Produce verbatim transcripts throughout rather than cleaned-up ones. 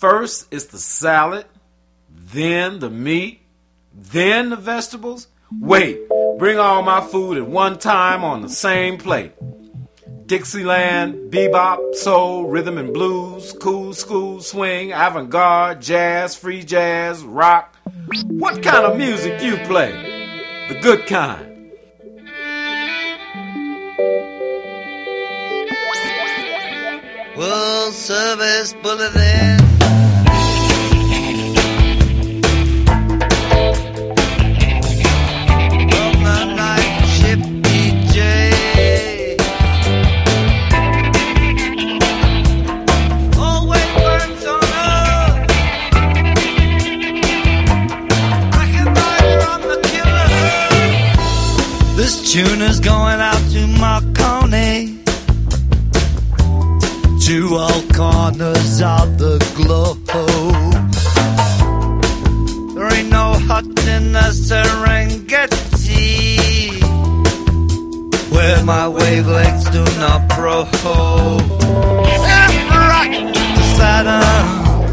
First it's the salad, then the meat, then the vegetables. Wait, bring all my food at one time on the same plate. Dixieland, bebop, soul, rhythm and blues, cool school, swing, avant-garde, jazz, free jazz, rock. What kind of music you play? The good kind. World Service Bulletin. Tune is going out to Marconi, to all corners of the globe. There ain't no hut in the Serengeti where my wavelengths do not probe. Left, right to Saturn.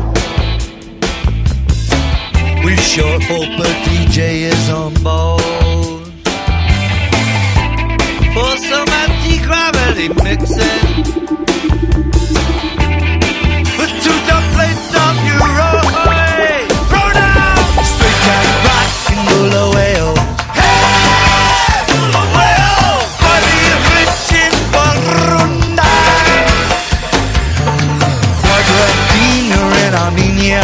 We sure hope a D J is on board for some anti-gravity mixing with two dumb plates of Euro. Hey, throw down straight cat rock and Bulawayo. Hey, Bulawayo, body of rich in Burundi, Argentina and Armenia.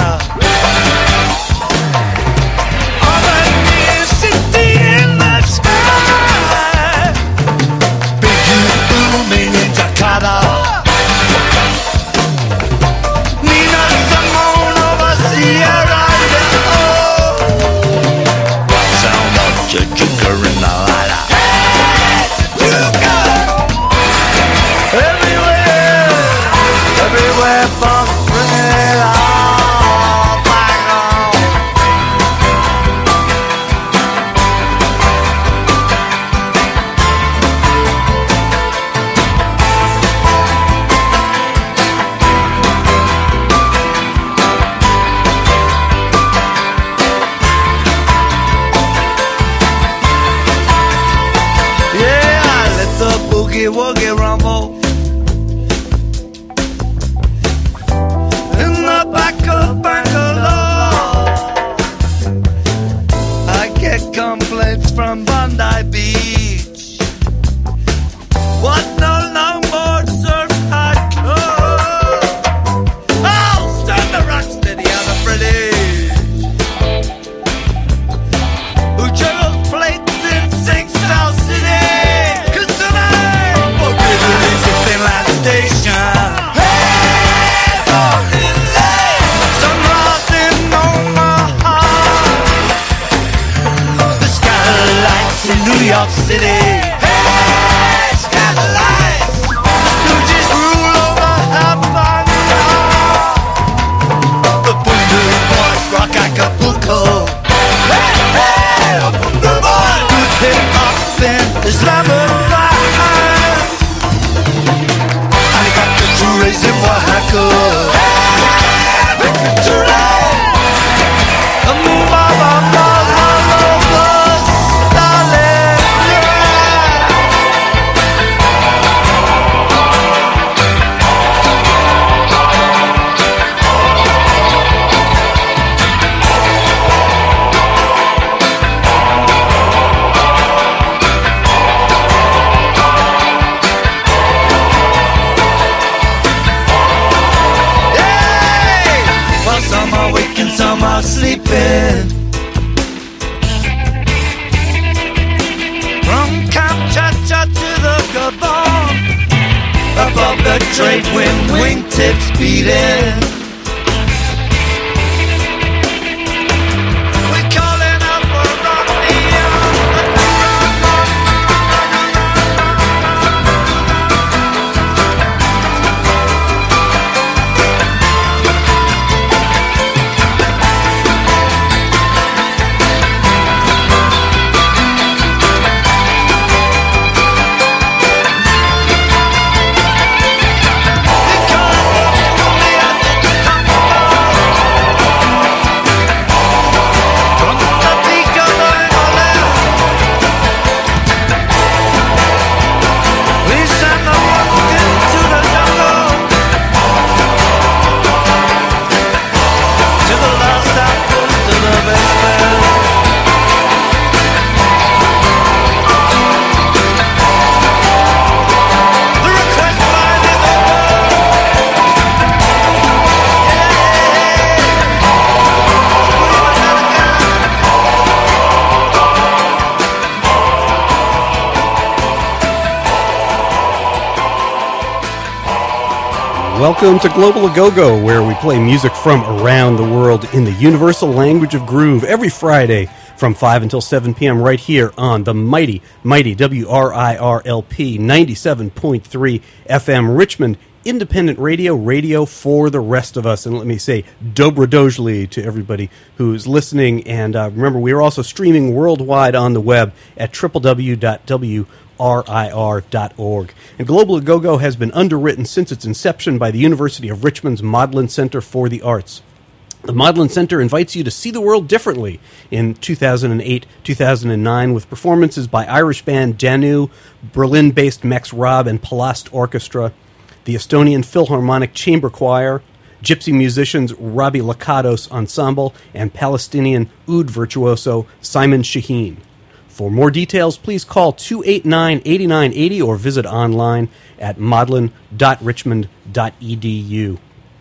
Woogie rumble in the back of Bangalore. I get complaints from Bondi Beach. What no longboard surf hardcore? Oh, stand the rock steady on the British who juggles plates in Sing South City. Station. Hey, morning light, sunrise in Omaha, the skylights in New York City. Hey, skylights, Stooges rule over Havana, the Bundu Boys rock Acapulco. Hey, hey, the Bundu Boys, good hip hop in Islamabad. Raising Oaxaca. Hey, victory to rain. A move of our mouth, hollow bus, darling. Some are sleeping. From Kamchatka to the Gabon, above the trade wind, wingtips beating. We're calling out for Romney. Welcome to Global A-Go-Go, where we play music from around the world in the universal language of groove every Friday from five until seven p.m. right here on the mighty, mighty W R I R L P ninety-seven point three F M Richmond Independent Radio, radio for the rest of us. And let me say dobrodojli to everybody who's listening. And uh, remember, we are also streaming worldwide on the web at w w w dot w r i r dot org. And Global A-Go-Go has been underwritten since its inception by the University of Richmond's Modlin Center for the Arts. The Modlin Center invites you to see the world differently in two thousand eight two thousand nine with performances by Irish band Danu, Berlin-based Max Rob and Palast Orchestra, the Estonian Philharmonic Chamber Choir, gypsy musicians Rabbi Lakados Ensemble, and Palestinian oud virtuoso Simon Shaheen. For more details, please call two eight nine, eight nine eight zero or visit online at modlin dot richmond dot e d u.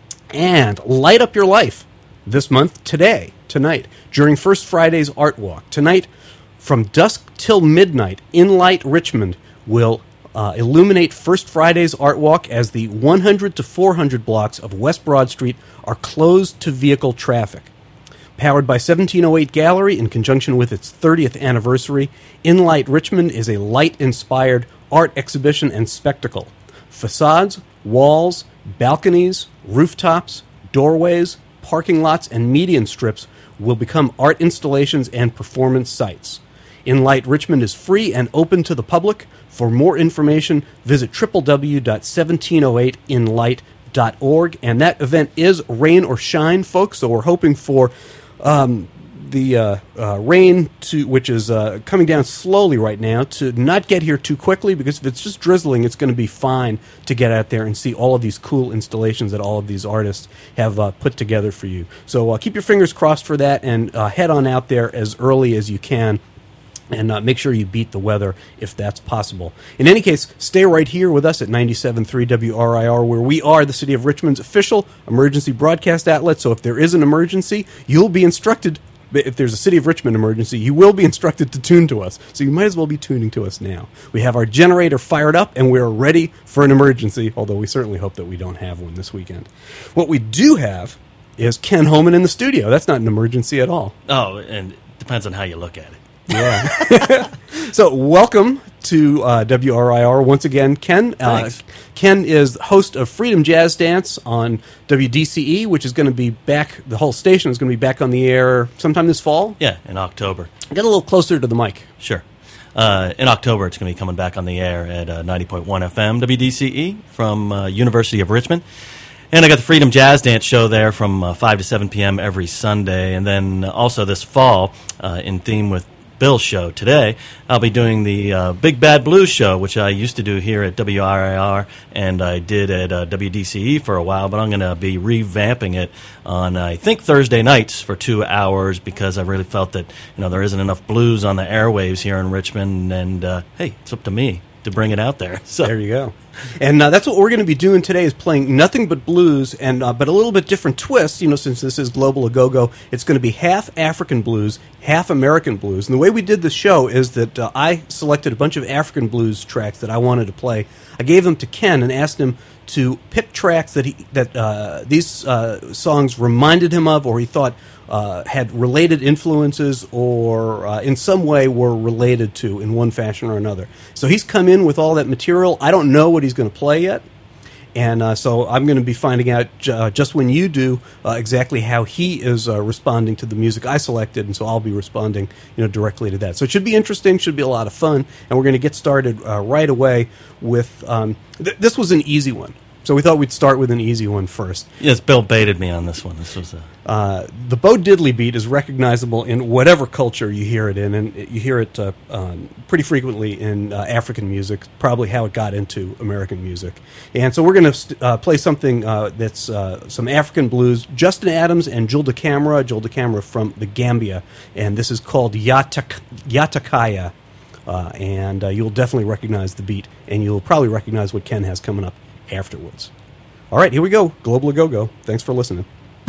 And light up your life this month, today, tonight, during First Friday's Art Walk. Tonight, from dusk till midnight, Inlight Richmond will uh, illuminate First Friday's Art Walk as the one hundred to four hundred blocks of West Broad Street are closed to vehicle traffic. Powered by seventeen oh eight Gallery in conjunction with its thirtieth anniversary, Inlight Richmond is a light-inspired art exhibition and spectacle. Facades, walls, balconies, rooftops, doorways, parking lots, and median strips will become art installations and performance sites. Inlight Richmond is free and open to the public. For more information, visit w w w dot seventeen oh eight inlight dot org. And that event is rain or shine, folks, so we're hoping for um, the uh, uh, rain, to which is uh, coming down slowly right now, to not get here too quickly, because if it's just drizzling, it's going to be fine to get out there and see all of these cool installations that all of these artists have uh, put together for you. So uh, keep your fingers crossed for that, and uh, head on out there as early as you can. And uh, make sure you beat the weather if that's possible. In any case, stay right here with us at ninety-seven point three W R I R, where we are the City of Richmond's official emergency broadcast outlet. So if there is an emergency, you'll be instructed. If there's a City of Richmond emergency, you will be instructed to tune to us. So you might as well be tuning to us now. We have our generator fired up, and we're ready for an emergency, although we certainly hope that we don't have one this weekend. What we do have is Ken Homan in the studio. That's not an emergency at all. Oh, and it depends on how you look at it. Yeah. So welcome to uh, W R I R once again, Ken. Uh, Ken is host of Freedom Jazz Dance on W D C E, which is going to be back, the whole station is going to be back on the air sometime this fall? Yeah, in October. Get a little closer to the mic. Sure. Uh, in October, it's going to be coming back on the air at uh, ninety point one F M W D C E from uh, University of Richmond. And I got the Freedom Jazz Dance show there from uh, five to seven p.m. every Sunday. And then also this fall, uh, in theme with Bill's show today, I'll be doing the uh, Big Bad Blues show, which I used to do here at W R I R, and I did at uh, W D C E for a while, but I'm going to be revamping it on, I think, Thursday nights for two hours, because I really felt that, you know, there isn't enough blues on the airwaves here in Richmond, and, uh, hey, it's up to me to bring it out there. So there you go. And uh, that's what we're going to be doing today, is playing nothing but blues, and uh, but a little bit different twist. You know, since this is Global A-Go-Go, it's going to be half African blues, half American blues. And the way we did the show is that uh, I selected a bunch of African blues tracks that I wanted to play. I gave them to Ken and asked him to pick tracks that he that uh, these uh, songs reminded him of, or he thought uh, had related influences, or uh, in some way were related to in one fashion or another. So he's come in with all that material. I don't know what he's going to play yet, and uh, so I'm going to be finding out j- uh, just when you do uh, exactly how he is uh, responding to the music I selected, and so I'll be responding, you know, directly to that. So it should be interesting, should be a lot of fun, and we're going to get started uh, right away with um, th- this was an easy one. So we thought we'd start with an easy one first. Yes, Bill baited me on this one. This was a... Uh, the Bo Diddley beat is recognizable in whatever culture you hear it in, and you hear it uh, um, pretty frequently in uh, African music, probably how it got into American music. And so we're going to st- uh, play something uh, that's uh, some African blues, Justin Adams and Jul DeCamara, Jul DeCamara from the Gambia, and this is called Yatak- Yatakaya. Uh, and uh, you'll definitely recognize the beat, and you'll probably recognize what Ken has coming up afterwards. All right, here we go. Global A-Go-Go. Thanks for listening.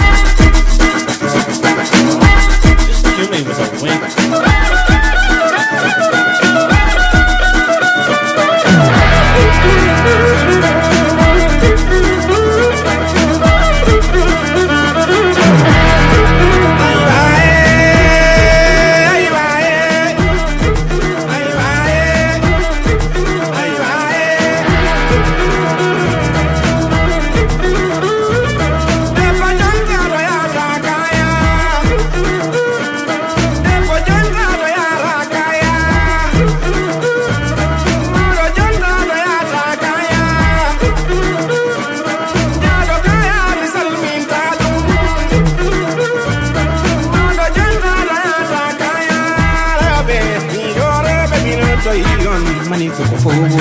Just do me with a wink. mani ko ko fogo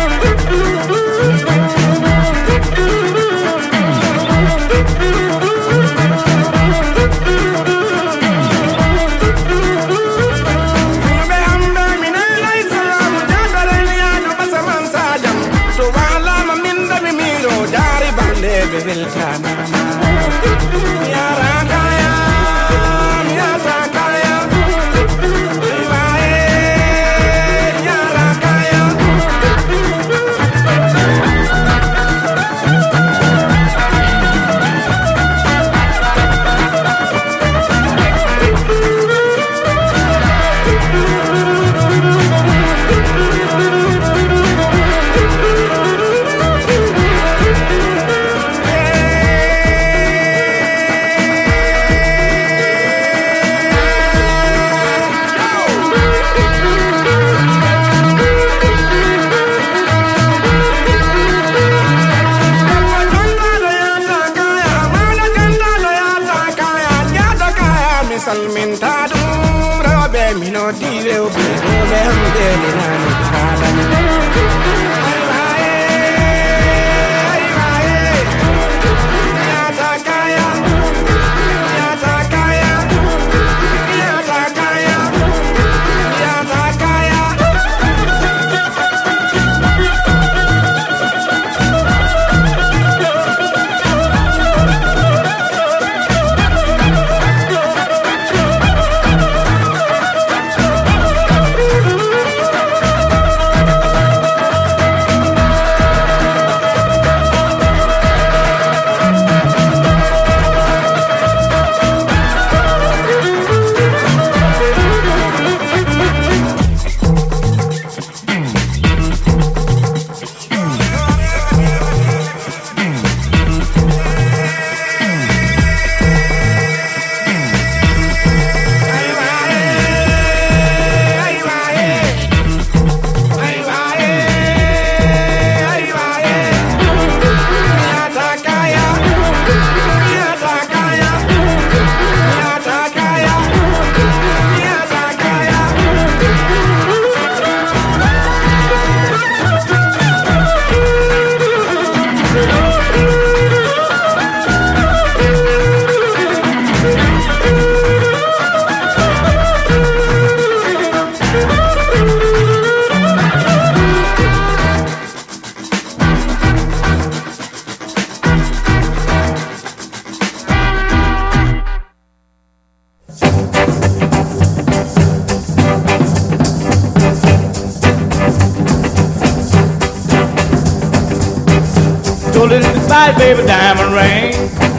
Baby, diamond ring.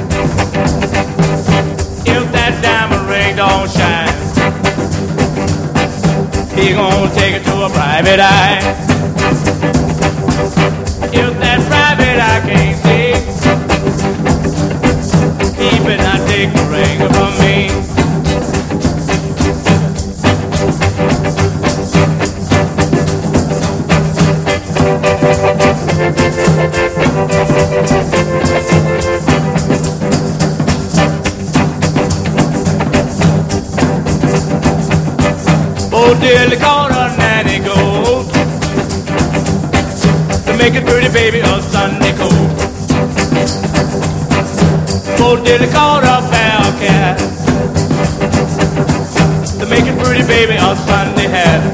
If that diamond ring don't shine, he gonna take it to a private eye. If that private eye can't see, he better not take the ring from me. Oh, dearly called her nanny goat to make a pretty baby a Sunday coat. Oh, dearly called her bell cat to make a pretty baby a Sunday hat.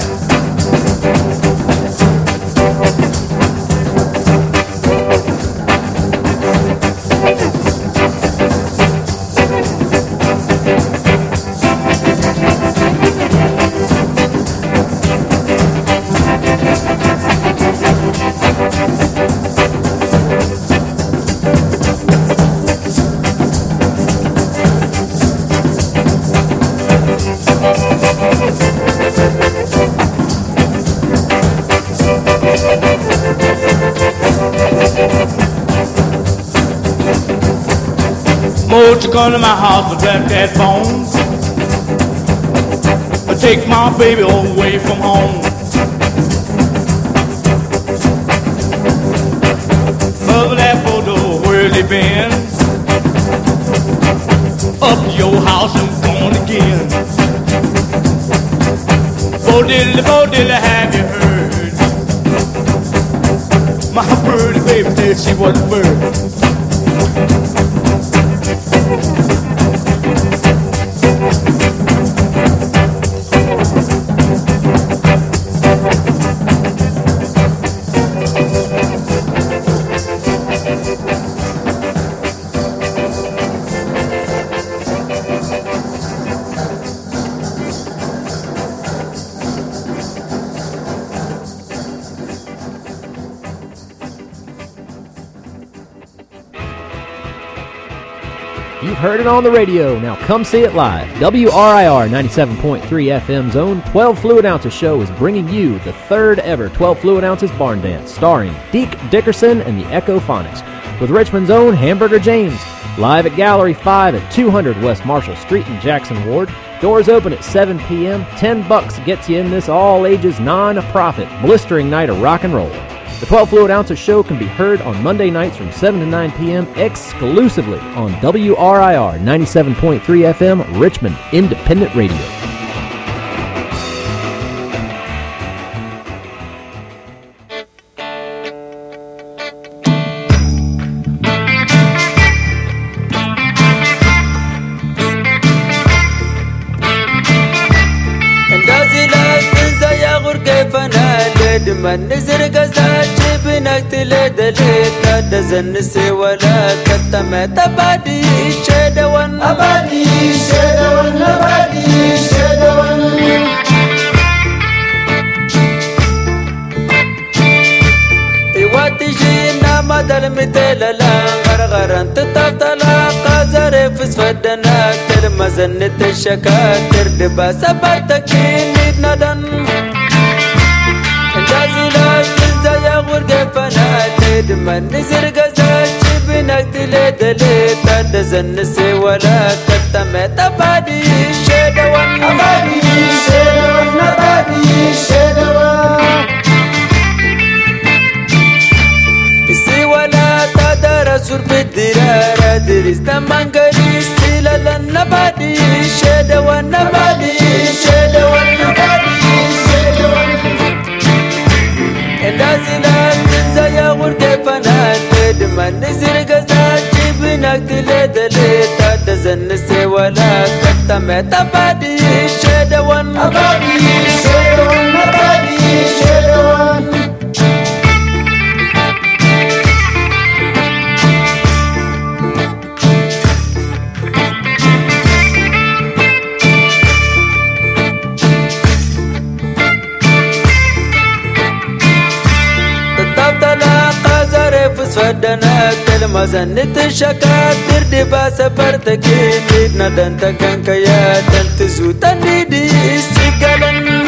Won't you come to my house and grab that phone? Or take my baby away from home. Mother, that photo, where's he been? Up to your house and gone again. Bo diddly, bo diddly, have you heard? said she wasn't first. You've heard it on the radio. Now come see it live. W R I R ninety-seven point three F M's own twelve Fluid Ounces show is bringing you the third ever twelve Fluid Ounces Barn Dance, starring Deke Dickerson and the Echo Phonics, with Richmond's own Hamburger James. Live at Gallery five at two hundred West Marshall Street in Jackson Ward. Doors open at seven p.m. Ten bucks gets you in this all-ages, non-profit, blistering night of rock and roll. The twelve Fluid Ounces show can be heard on Monday nights from seven to nine p.m. exclusively on W R I R ninety-seven point three F M, Richmond Independent Radio. من نزر قزاجي بنقتل دليت دزنسي ولا كتمت أبادي شدوان أبادي شدوان أبادي شدوان إيواتي جينا مدل متللا غرغران تتابتلا قازر فسفدنا ترمزن تشكا تردبا سباتكين ندن جازيلا تنزا يا غرقة فنالد من نزر قزاج بنقتل دليت دزن سي ولا كتمت أبادي شدوان أبادي شدوان أبادي شدوان سي ولا تدار سور بالدرارة دريس دمان قريس سيلا لن أبادي شدوان أبادي شدوان أبادي شدوان لازلا تنزا يا غرقة فنالد من نزر قزاج بنقتل دليت دزن سي ولا كتمت أبادي شدوان أبادي شدوان أبادي شدوان فسفدنا كلمة زنت الشكات ترد باسبرتك نيدنا دنت كان كيا دنت زوتني دي سيكالن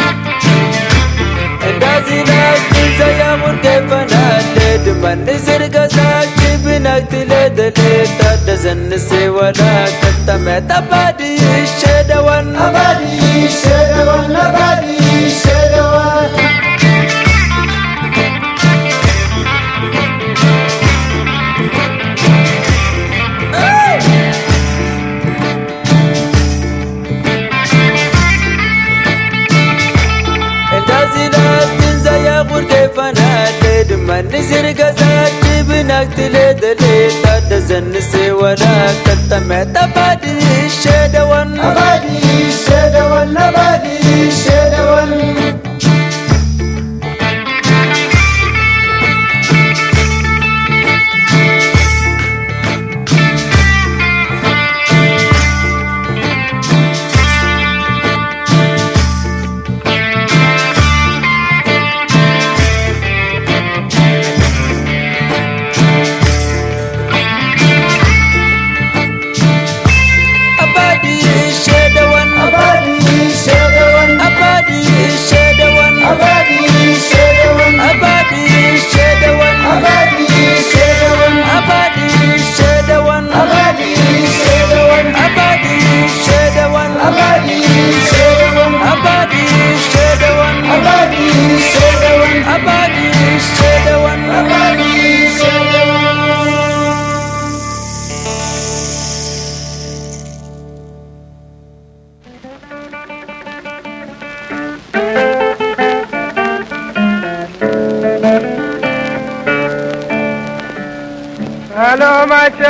دازينا كنزا يا مركفنا لد من نزر قزاك بنقتل دليت دزن سي ولا كتمت أبادي شدوان أبادي شدوان أبادي شدوان فنالد من نزر قزاج بنقتل دليت دزن سي ولا كتمت أبادي شدوان أبادي شدوان أبادي شدوان Abadi, share the one.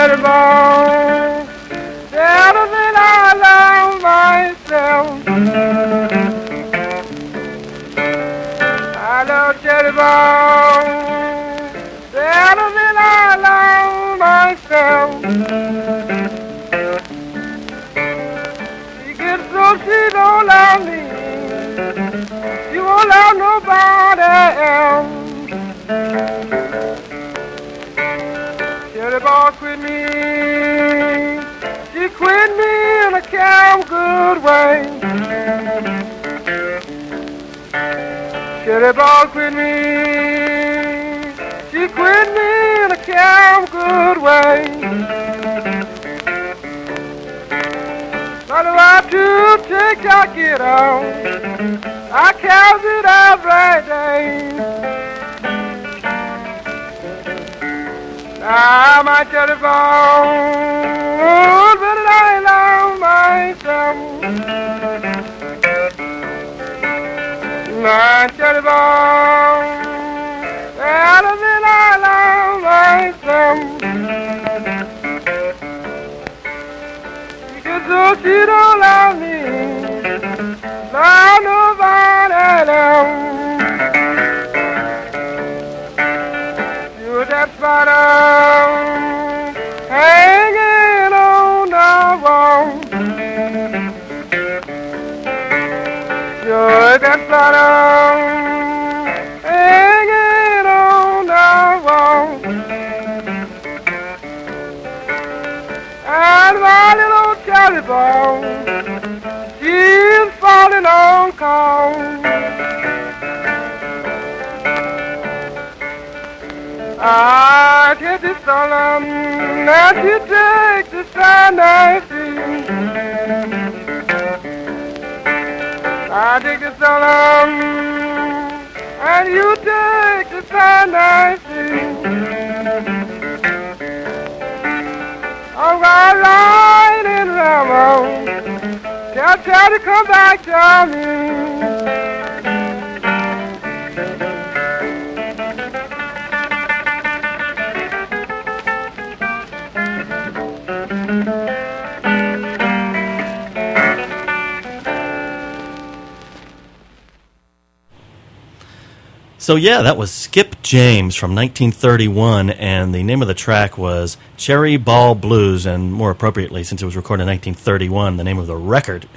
teddy bear, better than I love myself. I love teddy bear, better than I love myself. She gets so she don't love me, she won't love nobody else. Teddy bear quit me, she quit me in a damn good way. Teddy bear quit me, she quit me in a damn good way. But if I do take that get out, I count it every day. I'm a telephone, but I love myself. My telephone, better than I love myself. Because though she don't love me, love nobody else. You're that spider hanging on the wall. You're that spider hanging on the wall. And my little cherry bone, she's falling on cold. I get the solemn that you take the Sunday sea. I take the solemn and you take the Sunday sea. I'm gonna ride in Ramon, tell tell to come back to me. So yeah, that was Skip James from nineteen thirty-one, and the name of the track was Cherry Ball Blues, and more appropriately, since it was recorded in nineteen thirty-one, the name of the record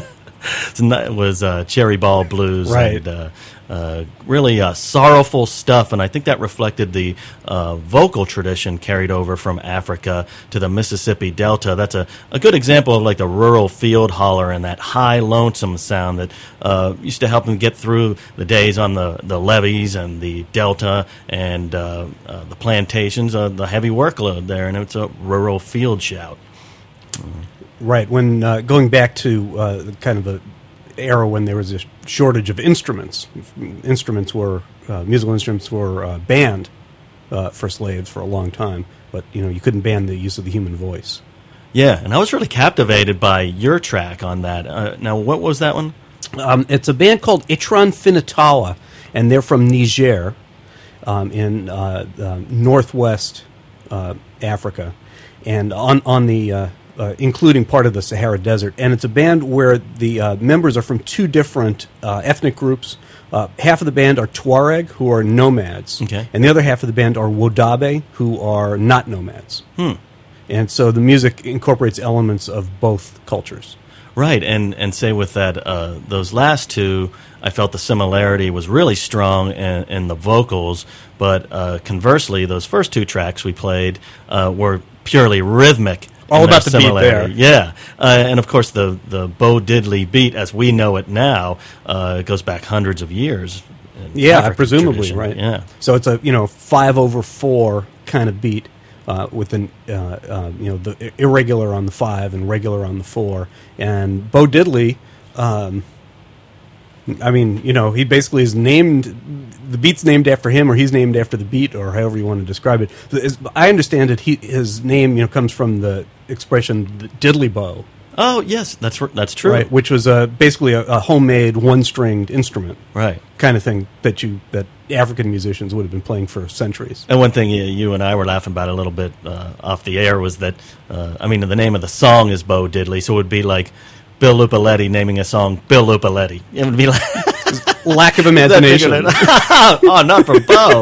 was uh, Cherry Ball Blues. Right. And, uh, uh, really uh, sorrowful stuff, and I think that reflected the uh, vocal tradition carried over from Africa to the Mississippi Delta. That's a, a good example of like the rural field holler and that high lonesome sound that uh, used to help them get through the days on the, the levees and the Delta and uh, uh, the plantations, uh, the heavy workload there, and it's a rural field shout. Right. When uh, going back to uh, kind of the era when there was a shortage of instruments, instruments were uh, musical instruments were uh, banned uh, for slaves for a long time, but you know you couldn't ban the use of the human voice. Yeah, and I was really captivated by your track on that. Uh, now, what was that one? Um, it's a band called Itran Finatawa, and they're from Niger, um, in uh, uh, northwest uh, Africa, and on on the uh, Uh, including part of the Sahara Desert. And it's a band where the uh, members are from two different uh, ethnic groups. Uh, half of the band are Tuareg, who are nomads. Okay. And the other half of the band are Wodabe, who are not nomads. Hmm. And so the music incorporates elements of both cultures. Right, and, and say with that, uh, those last two, I felt the similarity was really strong in, in the vocals, but uh, conversely, those first two tracks we played uh, were purely rhythmic. All about the beat there. Yeah. Uh, and, of course, the, the Bo Diddley beat, as we know it now, uh, goes back hundreds of years. Yeah, African presumably, tradition. right. Yeah. So it's a, you know, five over four kind of beat uh, with an, uh, uh, you know, the irregular on the five and regular on the four. And Bo Diddley, um, I mean, you know, he basically is named, the beat's named after him, or he's named after the beat, or however you want to describe it. As I understand it, he, his name, you know, comes from the expression the diddly bow. Oh, yes, that's r- that's true. Right, which was uh, basically a, a homemade one-stringed instrument, Right. kind of thing that you that African musicians would have been playing for centuries. And one thing you, you and I were laughing about a little bit uh, off the air was that, uh, I mean, the name of the song is Bo Diddley, so it would be like Bill Lupaletti naming a song Bill Lupaletti. It would be like... Lack of imagination. Oh, not for Bo.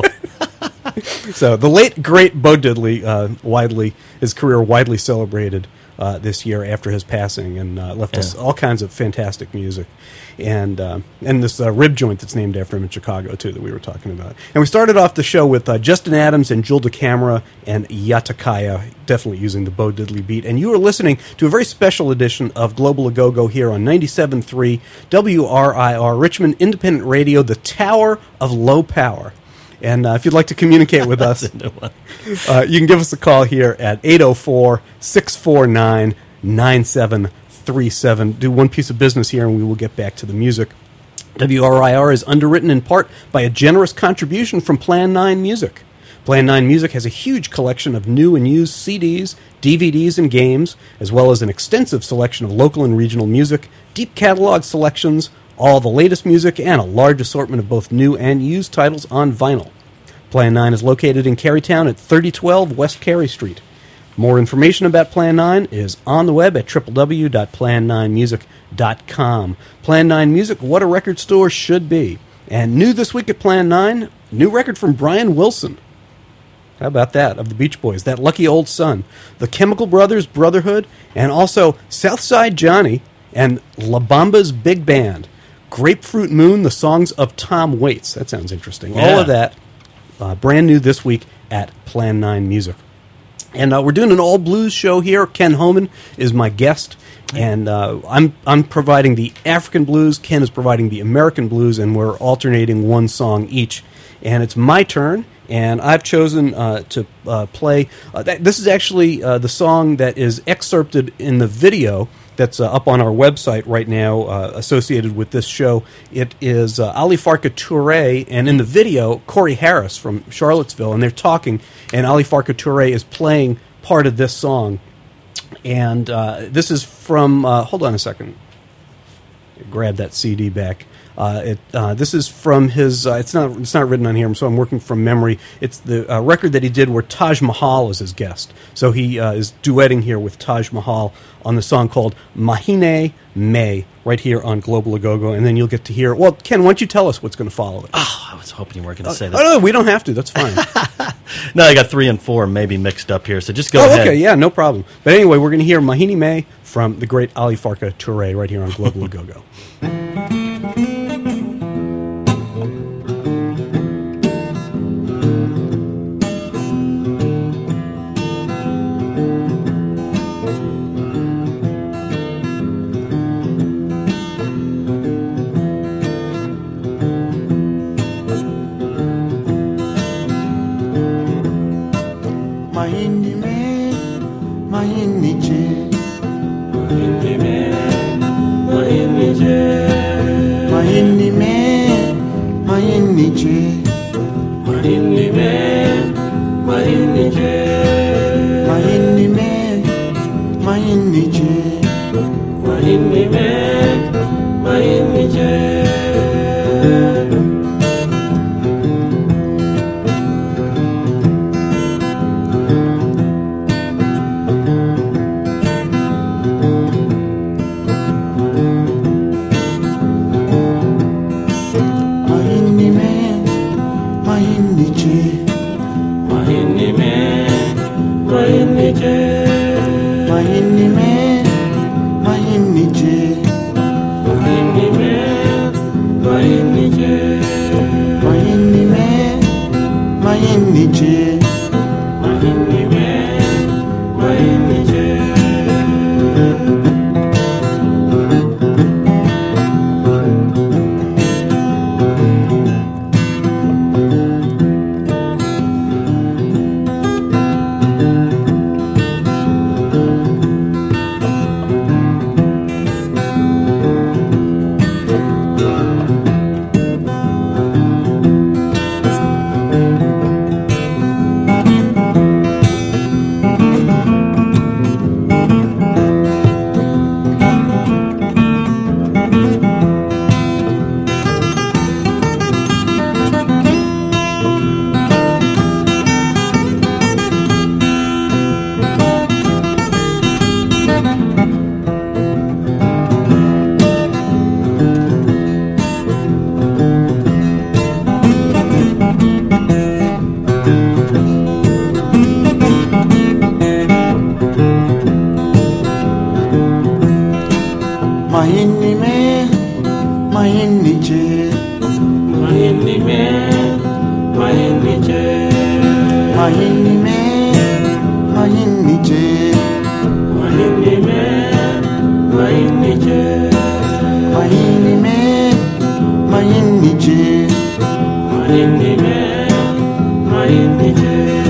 So the late, great Bo Diddley, uh, widely, his career widely celebrated uh, this year after his passing, and uh, left us Yeah. all kinds of fantastic music. And uh, and this uh, rib joint that's named after him in Chicago, too, that we were talking about. And we started off the show with uh, Justin Adams and Jul DeCamera and Yatakaya, definitely using the Bo Diddley beat. And you are listening to a very special edition of Global A-Go-Go here on ninety-seven point three W R I R, Richmond Independent Radio, the Tower of Low Power. And uh, if you'd like to communicate with us, uh, you can give us a call here at eight oh four, six four nine, nine seven three seven. Do one piece of business here, and we will get back to the music. W R I R is underwritten in part by a generous contribution from Plan nine Music. Plan nine Music has a huge collection of new and used C Ds, D V Ds, and games, as well as an extensive selection of local and regional music, deep catalog selections, all the latest music, and a large assortment of both new and used titles on vinyl. Plan nine is located in Carytown at thirty twelve West Cary Street. More information about Plan nine is on the web at w w w dot plan nine music dot com. Plan nine Music, what a record store should be. And new this week at Plan nine, new record from Brian Wilson. How about that, of the Beach Boys, That Lucky Old Son, the Chemical Brothers Brotherhood, and also Southside Johnny and La Bamba's Big Band. Grapefruit Moon, the songs of Tom Waits. That sounds interesting. Yeah. All of that uh, brand new this week at Plan nine Music. And uh, we're doing an all blues show here. Ken Homan is my guest, and uh, I'm I'm providing the African blues. Ken is providing the American blues, and we're alternating one song each. And it's my turn, and I've chosen uh, to uh, play. Uh, that, this is actually uh, the song that is excerpted in the video that's uh, up on our website right now, uh, associated with this show. It is uh, Ali Farka Touré, and in the video, Corey Harris from Charlottesville, and they're talking, and Ali Farka Touré is playing part of this song. And uh, this is from, uh, hold on a second, grab that C D back. Uh, it, uh, this is from his. Uh, it's not. It's not written on here, so I'm working from memory. It's the uh, record that he did where Taj Mahal is his guest. So he uh, is duetting here with Taj Mahal on the song called Mahine May, right here on Global A-Go-Go, and then you'll get to hear. Well, Ken, why don't you tell us what's going to follow it? Oh, I was hoping you weren't going to say Oh that. no, we don't have to. That's fine. No, I got three and four maybe mixed up here, so just go oh, ahead. okay, yeah, no problem. But anyway, we're going to hear Mahine May from the great Ali Farka Touré right here on Global A-Go-Go. Mahindi me, mahindi che, mahindi me, mahindi che, mahindi me, mahindi che, mahindi me, mahindi che, mahindi me, mahindi che, mahindi me, mahindi che. Mahindi me, mahindi che, mahindi me, Mahini me, mahini je. Mahini me, mahini je. Mahini me, mahini je. Mahini me, mahini je. Mahini me, mahini je. Mahini me, mahini je.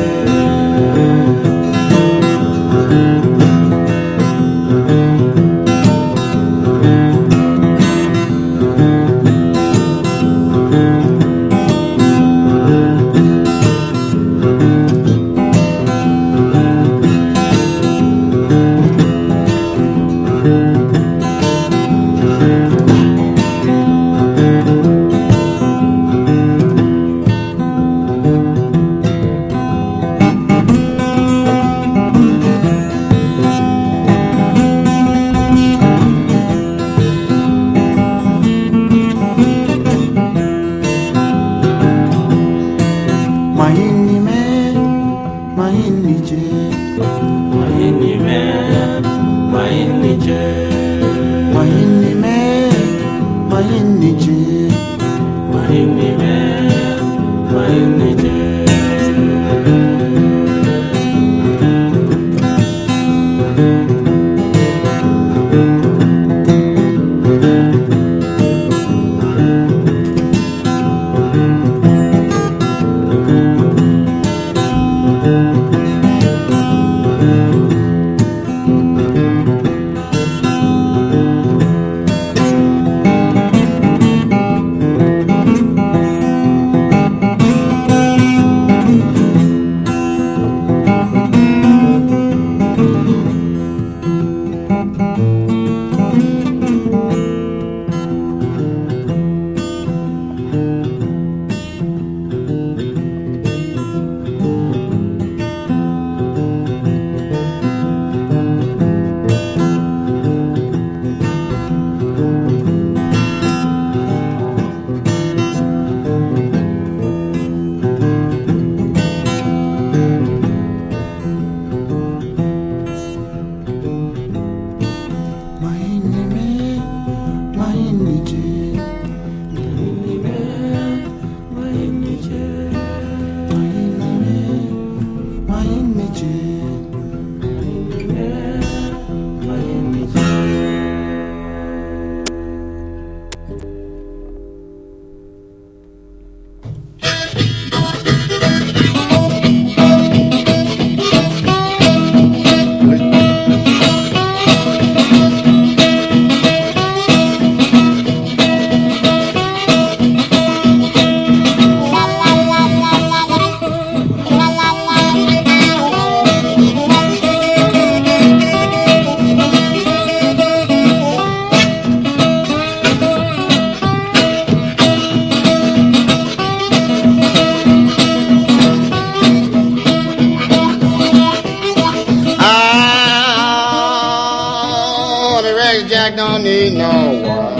Jack don't need no water.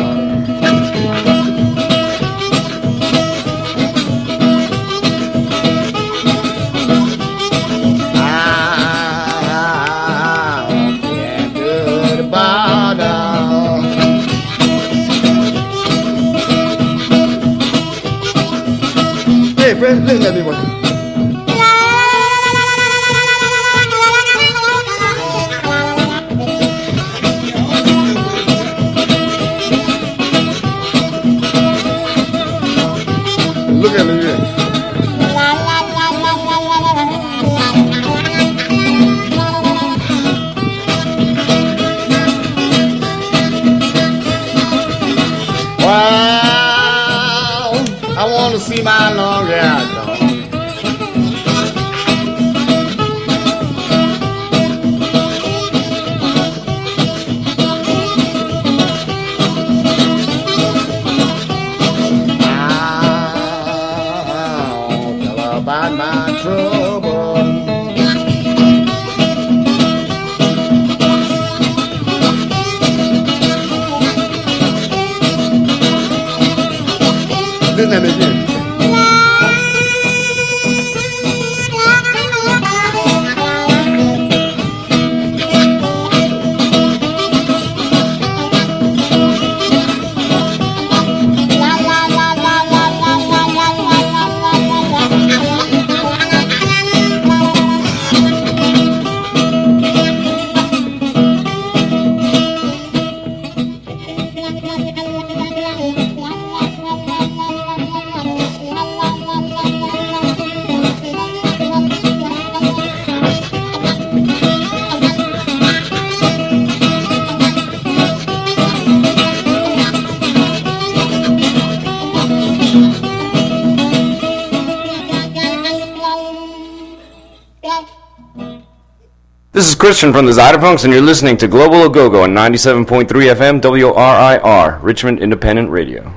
I can't do the bottom. Hey, friend, listen to me one. Look at me here. Well, I want to see my long hair dog. About my trouble. Listen to me again. This is Christian from the Zyderpunks, and you're listening to Global Agogo on ninety-seven point three F M W R I R, Richmond Independent Radio.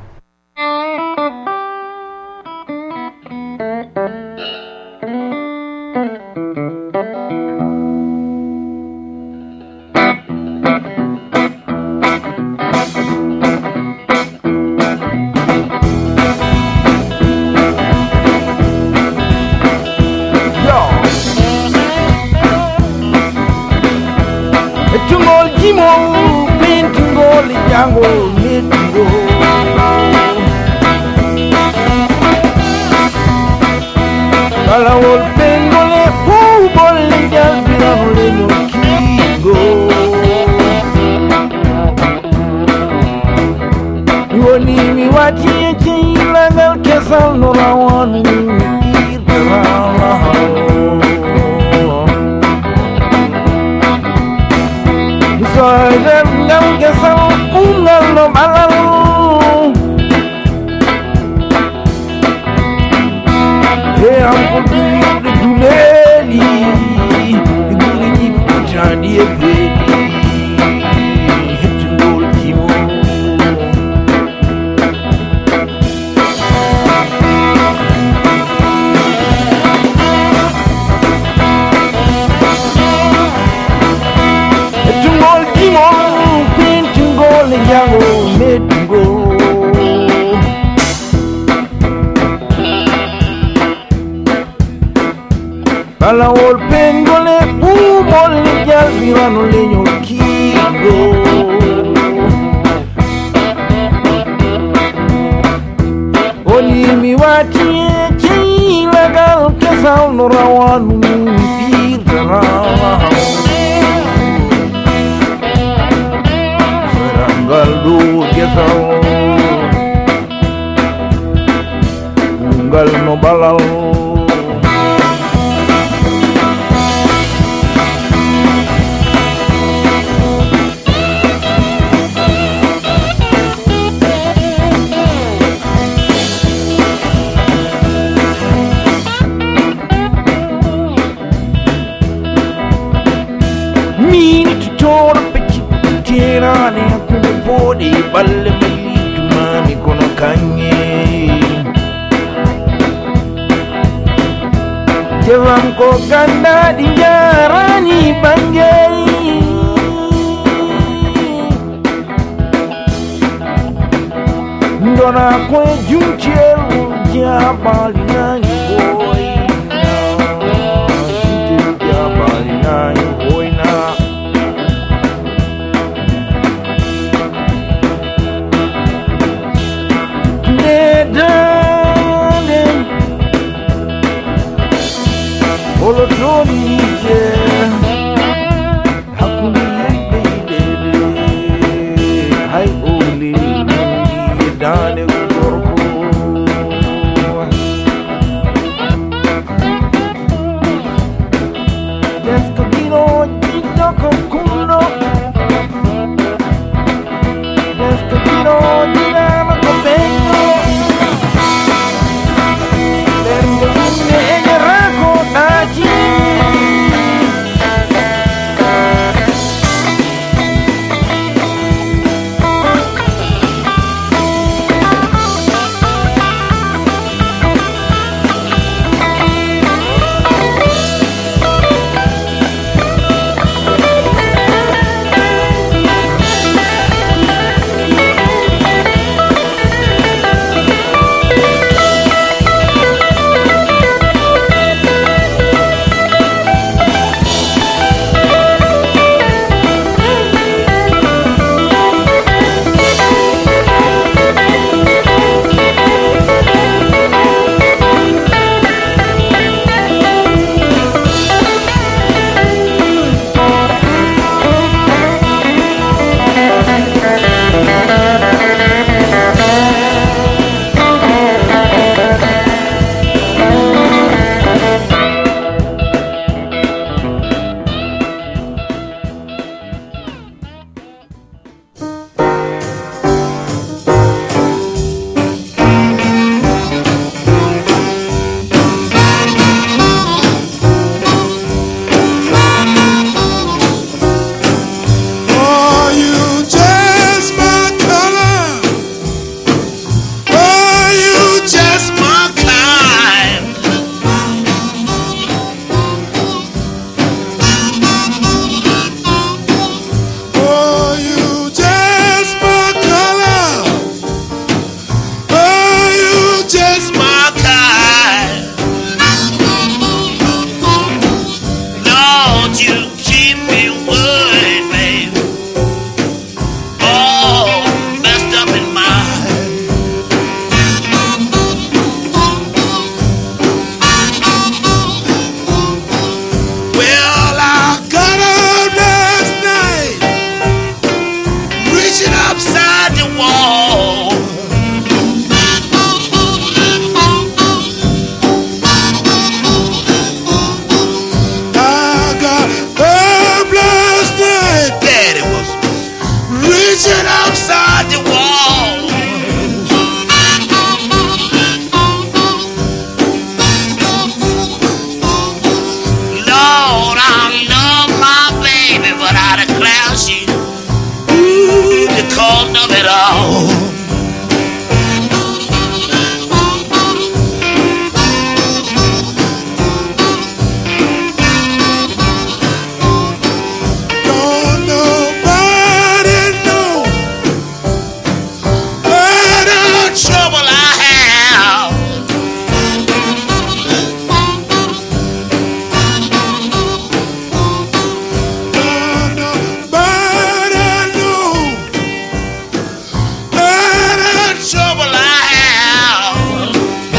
wall. I got up last night. Daddy was reaching outside the wall. Lord, I love my baby, but I declare she, ooh, the cost of it all. Don't nobody know what the trouble I have. Don't nobody know what the trouble I have.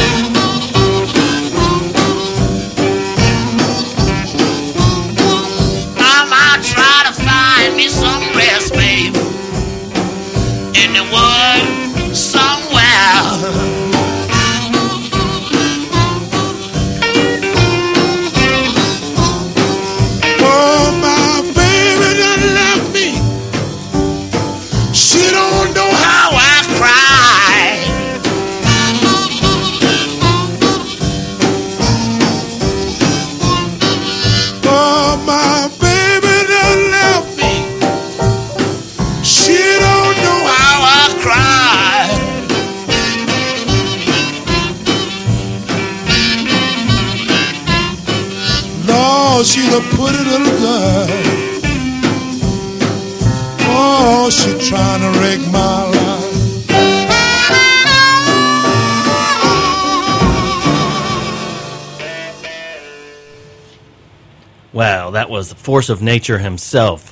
I might try to find me some rest, babe, in the wood somewhere. Oh, my baby done left me. She don't know how I cry. Oh, my baby done left me. She don't know how I cry. Lord, she's a pretty little girl. Oh, she trying to wreck my life. Wow, that was the force of nature himself,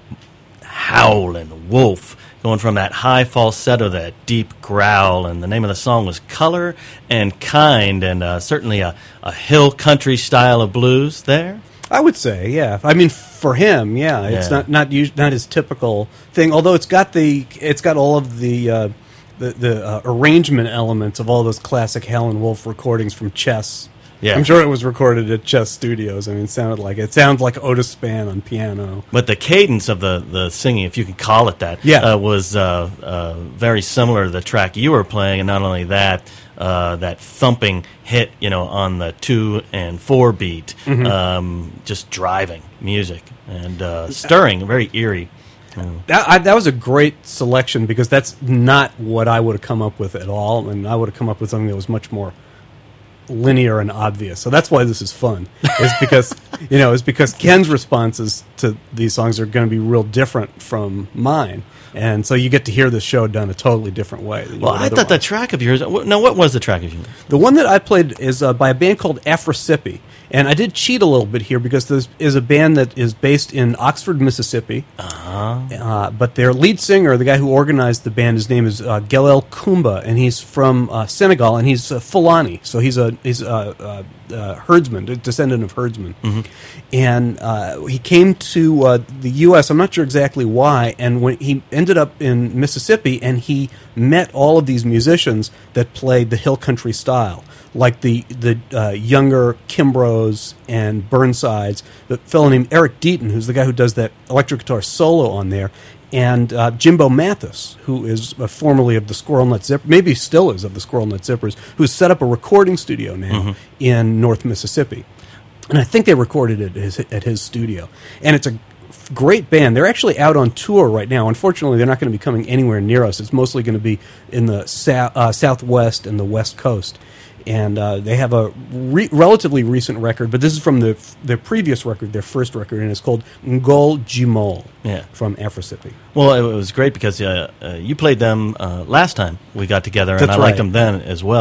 Howlin' Wolf, going from that high falsetto, that deep growl, and the name of the song was Color and Kind, and uh, certainly a, a hill country style of blues there. I would say, yeah. I mean, for him, yeah, it's Yeah. not not us- not his typical thing. Although it's got the it's got all of the uh, the, the uh, arrangement elements of all those classic Howlin' Wolf recordings from Chess. Yeah. I'm sure it was recorded at Chess Studios. I mean, it sounded like it sounds like Otis Spann on piano. But the cadence of the, the singing, if you can call it that, Yeah. uh, was uh, uh, very similar to the track you were playing, and not only that, uh, that thumping hit, you know, on the two and four beat, Mhm. um, just driving music and uh, stirring, very eerie. Mm. That, I, that was a great selection because that's not what I would have come up with at all, and I would have come up with something that was much more linear and obvious. So that's why this is fun. Is because you know, is because Ken's responses to these songs are going to be real different from mine, and so you get to hear this show done a totally different way. Than you Well, would I thought otherwise. that track of yours. wh- Now, what was the track of yours? The one that I played is uh, by a band called Afrosippi. And I did cheat a little bit here because this is a band that is based in Oxford, Mississippi. Uh-huh. Uh, but their lead singer, the guy who organized the band, his name is uh, Gelel Kumba, and he's from uh, Senegal, and he's uh, Fulani. So he's a he's a, uh uh herdsman, a descendant of herdsmen. Mhm. And uh, he came to uh, the U S I'm not sure exactly why. And when he ended up in Mississippi, and he met all of these musicians that played the hill country style, like the the uh, younger Kimbroughs and Burnsides, the fellow named Eric Deaton, who's the guy who does that electric guitar solo on there, and uh, Jimbo Mathis, who is uh, formerly of the Squirrel Nut Zippers, maybe still is of the Squirrel Nut Zippers, who's set up a recording studio now Mhm. in North Mississippi. And I think they recorded it at his, at his studio. And it's a great band. They're actually out on tour right now. Unfortunately, they're not going to be coming anywhere near us. It's mostly going to be in the sou- uh, Southwest and the West Coast. And uh, they have a re- relatively recent record, but this is from the their previous record, their first record, and it's called Ngol Jimol Yeah. from Afrosippi. Well, it was great because uh, uh, you played them uh, last time we got together, and That's I liked right. them then as well.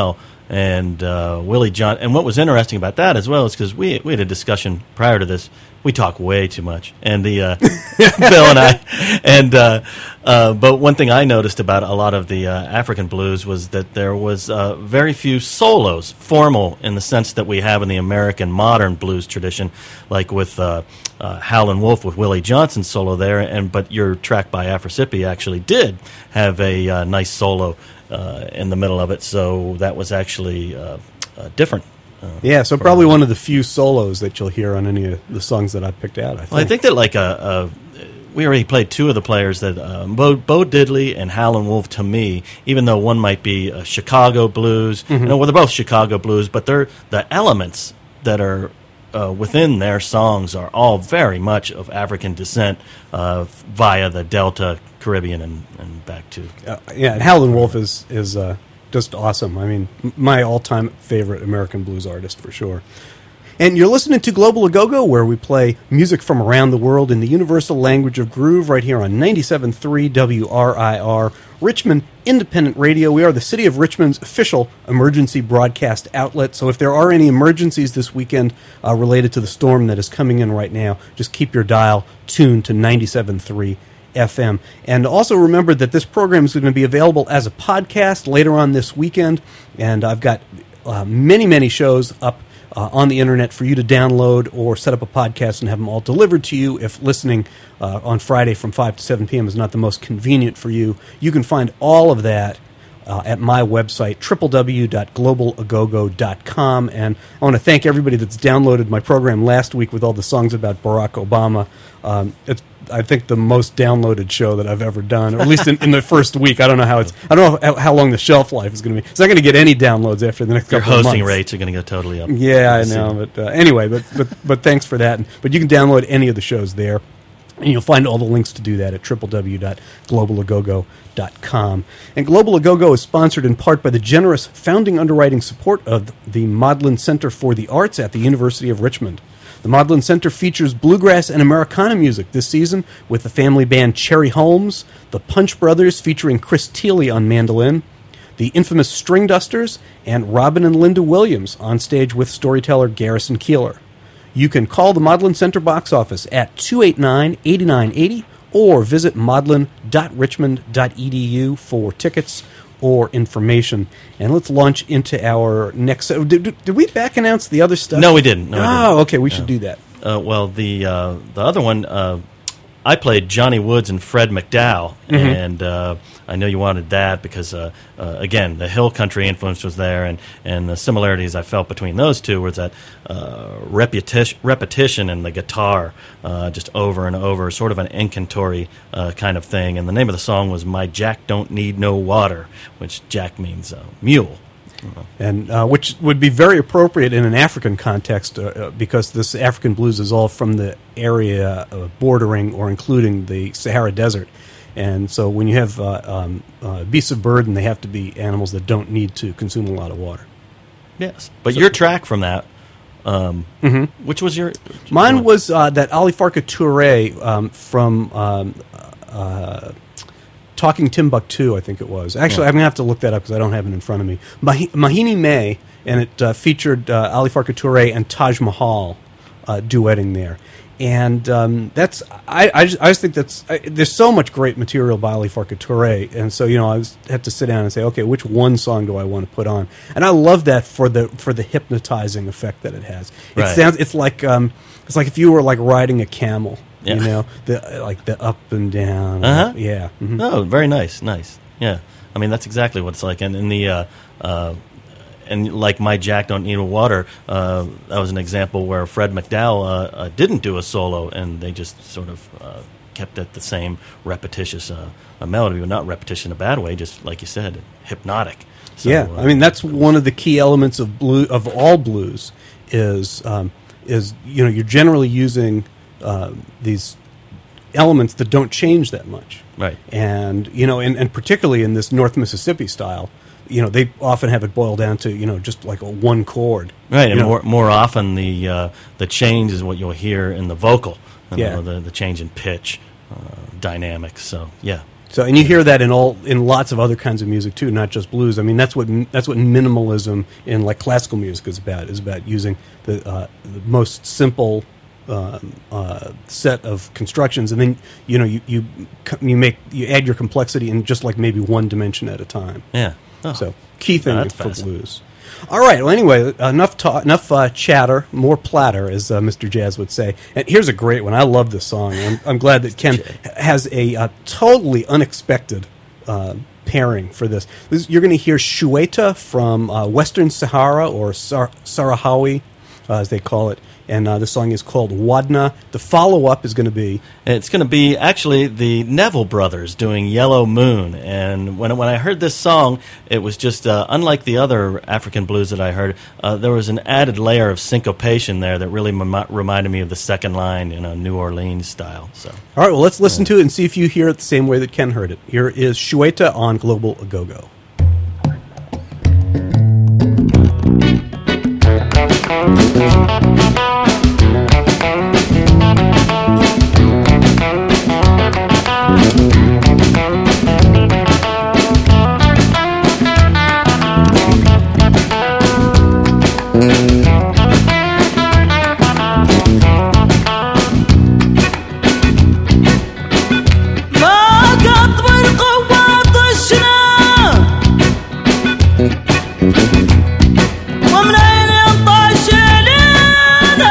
And uh, Willie John, and what was interesting about that as well is because we we had a discussion prior to this. We talk way too much, and the uh, Bill and I, and uh, uh, but one thing I noticed about a lot of the uh, African blues was that there was uh, very few solos, formal in the sense that we have in the American modern blues tradition, like with uh, uh, Howlin' Wolf with Willie Johnson's solo there, and but your track by Afrasipi actually did have a uh, nice solo uh, in the middle of it, so that was actually uh, uh, different. Uh, yeah, so probably one of the few solos that you'll hear on any of the songs that I picked out. I think. Well, I think that like a, a we already played two of the players that uh, Bo, Bo Diddley and Howlin' Wolf. To me, even though one might be a Chicago blues, mm-hmm. you know, well, they're both Chicago blues, but they're the elements that are uh, within their songs are all very much of African descent uh, via the Delta, Caribbean, and, and back to uh, yeah. And Howlin' Wolf is is. Uh, Just awesome. I mean, my all-time favorite American blues artist for sure. And you're listening to Global A-Go-Go, where we play music from around the world in the universal language of groove right here on ninety-seven point three W R I R, Richmond Independent Radio. We are the City of Richmond's official emergency broadcast outlet. So if there are any emergencies this weekend uh, related to the storm that is coming in right now, just keep your dial tuned to ninety-seven point three F M. And also remember that this program is going to be available as a podcast later on this weekend, and I've got uh, many, many shows up uh, on the internet for you to download or set up a podcast and have them all delivered to you if listening uh, on Friday from five to seven p.m. is not the most convenient for you. You can find all of that Uh, at my website, w w w dot global a go go dot com. And I want to thank everybody that's downloaded my program last week with all the songs about Barack Obama. Um, it's, I think, the most downloaded show that I've ever done, or at least in, in the first week. I don't know how it's. I don't know how, how long the shelf life is going to be. It's not going to get any downloads after the next Your couple of months. hosting rates are going to go totally up. Yeah, I know. But uh, anyway, but, but but thanks for that. But you can download any of the shows there. And you'll find all the links to do that at w w w dot global a go go dot com. And Global A-Go-Go is sponsored in part by the generous founding underwriting support of the Modlin Center for the Arts at the University of Richmond. The Modlin Center features bluegrass and Americana music this season with the family band Cherry Holmes, the Punch Brothers featuring Chris Thiele on mandolin, the infamous String Dusters, and Robin and Linda Williams on stage with storyteller Garrison Keillor. You can call the Modlin Center box office at two eight nine, eight nine eight zero or visit modlin dot richmond dot e d u for tickets or information. And let's launch into our next... Did, did, did we back announce the other stuff? No, we didn't. No, we oh, didn't. okay, we no. should do that. Uh, well, the uh, the other one, uh, I played Johnny Woods and Fred McDowell, Mm-hmm. and uh, I know you wanted that because, uh, uh, again, the hill country influence was there, and, and the similarities I felt between those two was that uh, repetition, repetition in the guitar uh, just over and over, sort of an incantory uh, kind of thing. And the name of the song was My Jack Don't Need No Water, which Jack means uh, mule. And uh, which would be very appropriate in an African context uh, uh, because this African blues is all from the area uh, bordering or including the Sahara Desert. And so when you have uh, um, uh, beasts of burden, they have to be animals that don't need to consume a lot of water. Yes. But so, your track from that, um, mm-hmm. which was your... Mine was uh, that Ali Farka Touré um, from... Um, uh, Talking Timbuktu, I think it was. Actually, yeah. I'm going to have to look that up because I don't have it in front of me. Mah- Mahini May, and it uh, featured uh, Ali Farka Touré and Taj Mahal uh, duetting there. And um, that's, I, I, just, I just think that's, I, there's so much great material by Ali Farka Touré. And so, you know, I was, had to sit down and say, okay, which one song do I want to put on? And I love that for the for the hypnotizing effect that it has. It right. sounds, it's like, um, it's like if you were like riding a camel. Yeah. You know, the like the up and down. Uh-huh. Yeah. Mm-hmm. Oh, very nice, nice. Yeah, I mean that's exactly what it's like. And in the uh, uh, and like My Jack Don't Need No Water, uh, that was an example where Fred McDowell uh, uh, didn't do a solo, and they just sort of uh, kept it the same repetitious uh, a melody, but not repetition in a bad way. Just like you said, hypnotic. So, yeah, uh, I mean that's one of the key elements of blue of all blues is um, is you know you're generally using. Uh, these elements that don't change that much. Right. And, you know, and, and particularly in this North Mississippi style, you know, they often have it boiled down to, you know, just like a one chord. Right, and know. more more often the uh, the change is what you'll hear in the vocal. You Yeah. know, the, the change in pitch, uh, dynamics. So, yeah. So, and you hear that in all in lots of other kinds of music too, not just blues. I mean, that's what that's what minimalism in like classical music is about. Is about using the, uh, the most simple uh, uh, set of constructions, and then you know you, you you make you add your complexity in just like maybe one dimension at a time. Yeah. Oh. So key thing Oh, for blues. All right. Well, anyway, enough ta- enough uh, chatter, more platter, as uh, Mister Jazz would say. And here's a great one. I love this song. I'm, I'm glad that Ken has a uh, totally unexpected uh, pairing for this. this you're going to hear Shueta from uh, Western Sahara, or Sar- Sarahawi, uh, as they call it. And uh, the song is called Wadna. The follow-up is going to be... It's going to be actually the Neville Brothers doing Yellow Moon. And when when I heard this song, it was just, uh, unlike the other African blues that I heard, uh, there was an added layer of syncopation there that really m- reminded me of the second line in a New Orleans style. So, all right, well, let's listen yeah. to it and see if you hear it the same way that Ken heard it. Here is Shueta on Global Agogo. ومنين ينطش لنا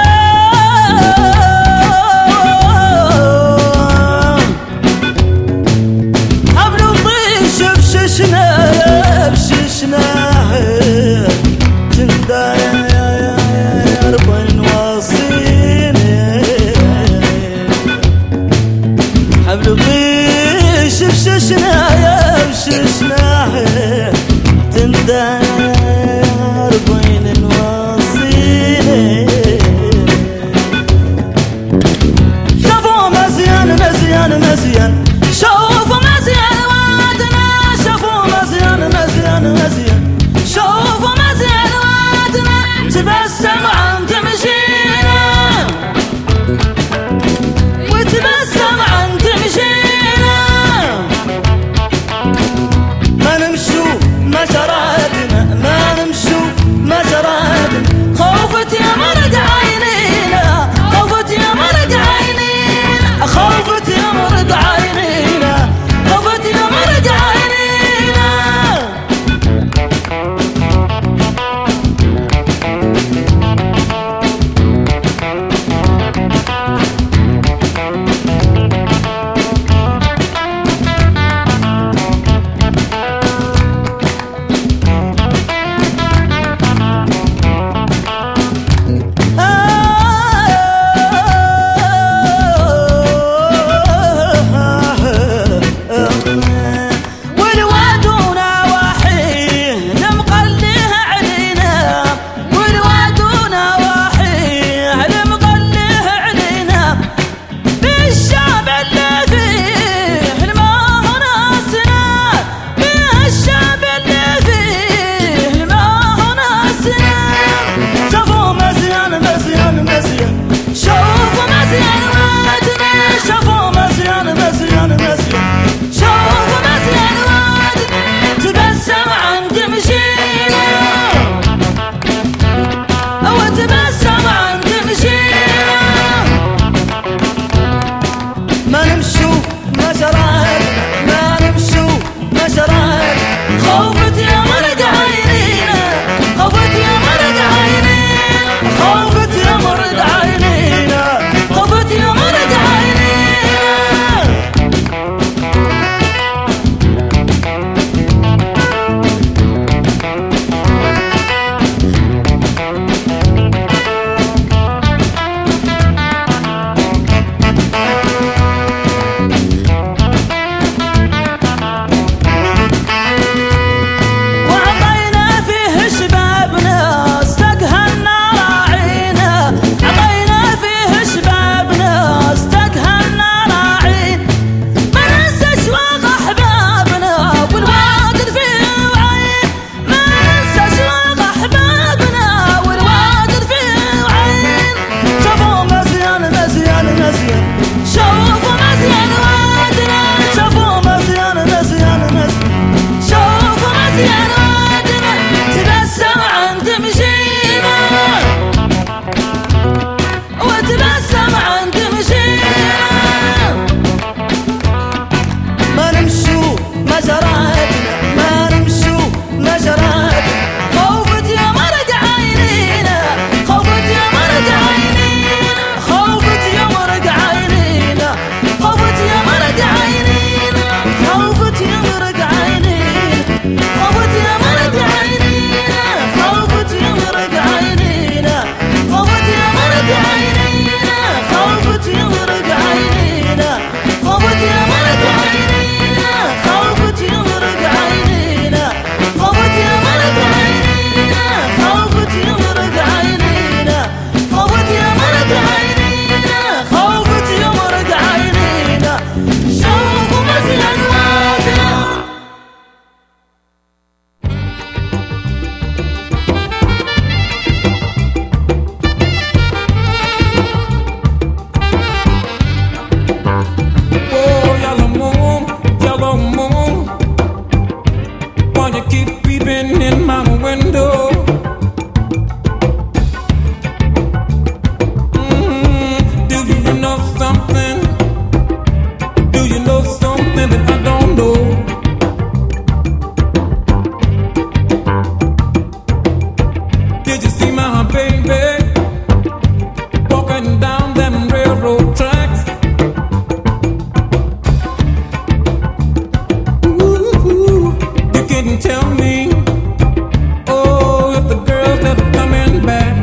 couldn't tell me, oh, if the girl's ever coming back.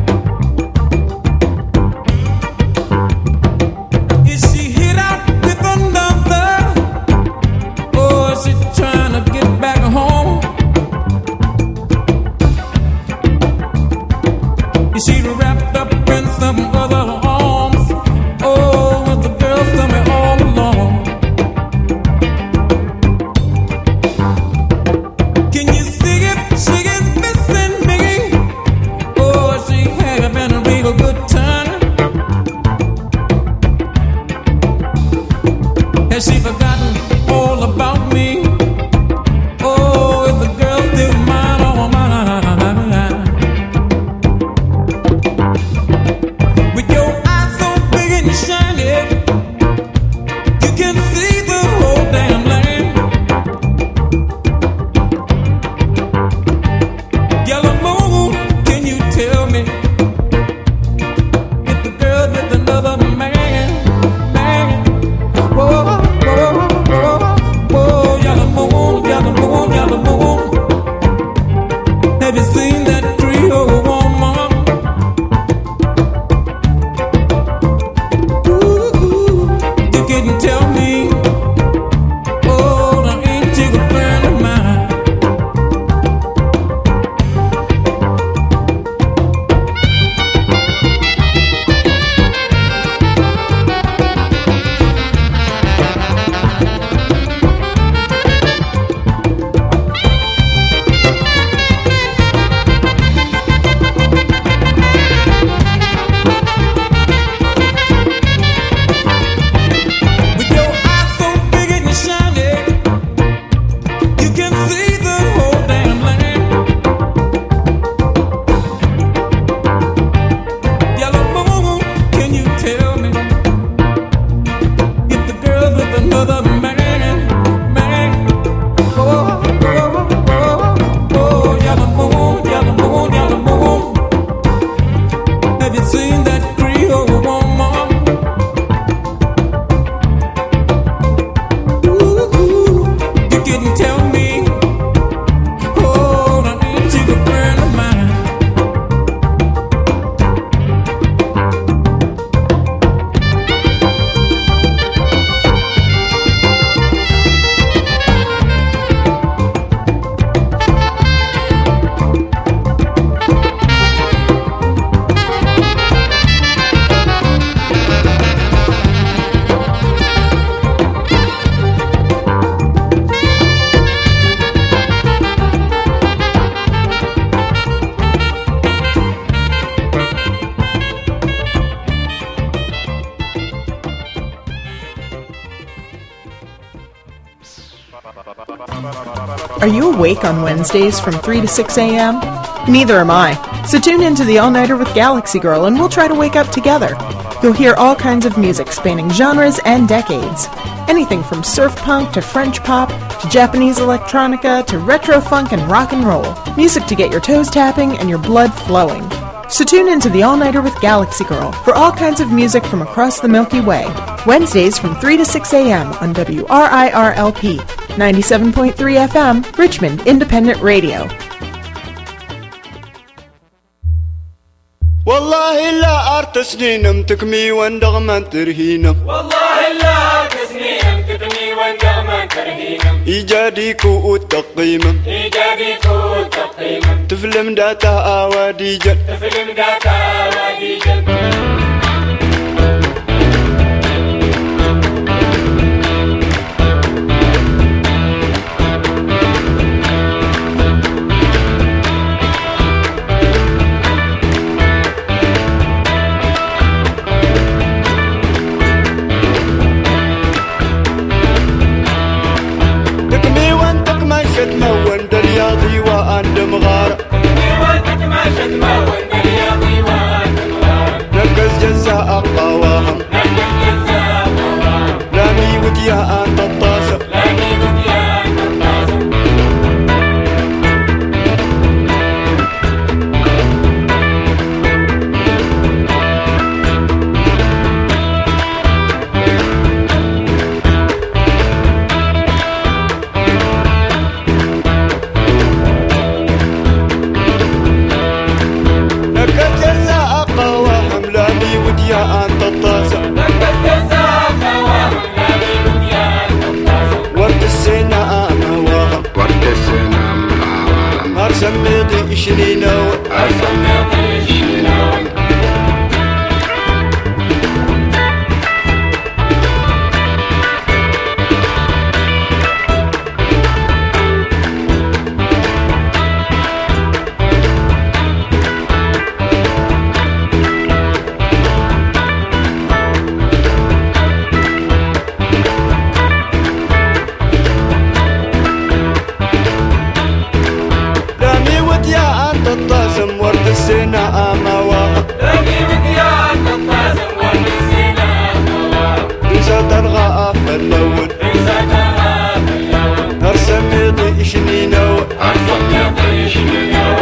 Is she hit out with another, or is she trying to get back home? Is she wrapped up in some other arms? Oh, was the girl somewhere all alone? Can you see it? She is missing me. Oh, she had been a real good time. Has she forgotten all about me? Oh, is the girl still mine? Oh, mine. With your eyes so big and shiny, you can see the whole damn land. Yellow moon, can you tell me if the girl with another man? Man, whoa, whoa, whoa, whoa, yellow moon, yellow moon, yellow moon. Have you seen that Creole woman? You couldn't tell me, oh, now ain't you a friend of mine? With your eyes so big and shiny, you can see the whole damn land. Yellow moon, can you tell me if the girl's with another man? Man, oh, oh, oh, oh, yellow moon, yellow moon, yellow moon. Have you seen that Creole woman? You couldn't tell me, oh, now ain't you a friend of mine? Are you awake on Wednesdays from three to six a.m.? Neither am I. So tune in to the All-Nighter with Galaxy Girl and we'll try to wake up together. You'll hear all kinds of music spanning genres and decades. Anything from surf punk to French pop to Japanese electronica to retro funk and rock and roll. Music to get your toes tapping and your blood flowing. So tune in to the All-Nighter with Galaxy Girl for all kinds of music from across the Milky Way. Wednesdays from three to six a.m. on W R I R L P, ninety-seven point three F M, Richmond Independent Radio. والله لا أرتسنينم تكمي وندغمان ترهينم والله لا تسنيم تقني وندغمان ترهينم إيجاديكو التقيمم إيجابيكو التقييم تفلم داتا آوادي جن تفلم داتا وادي جن تكمي وانتك ما شتما وند الياضي وأند مغارة وانتك ما شتما وانت رياضي وانت مغارة نقص جزاء قواهم نقل جزاء قوام رامي وديا أنت الطاسة لاني بديان الناصر إشنينو أرسلنا إشنينو السنة أموا لقي مكيال تطاسم والسنة أموا إنسا ترغى أفلون إنسا ترغى أفلون أرسم يضي إشنينو أرسم يضي إشنينو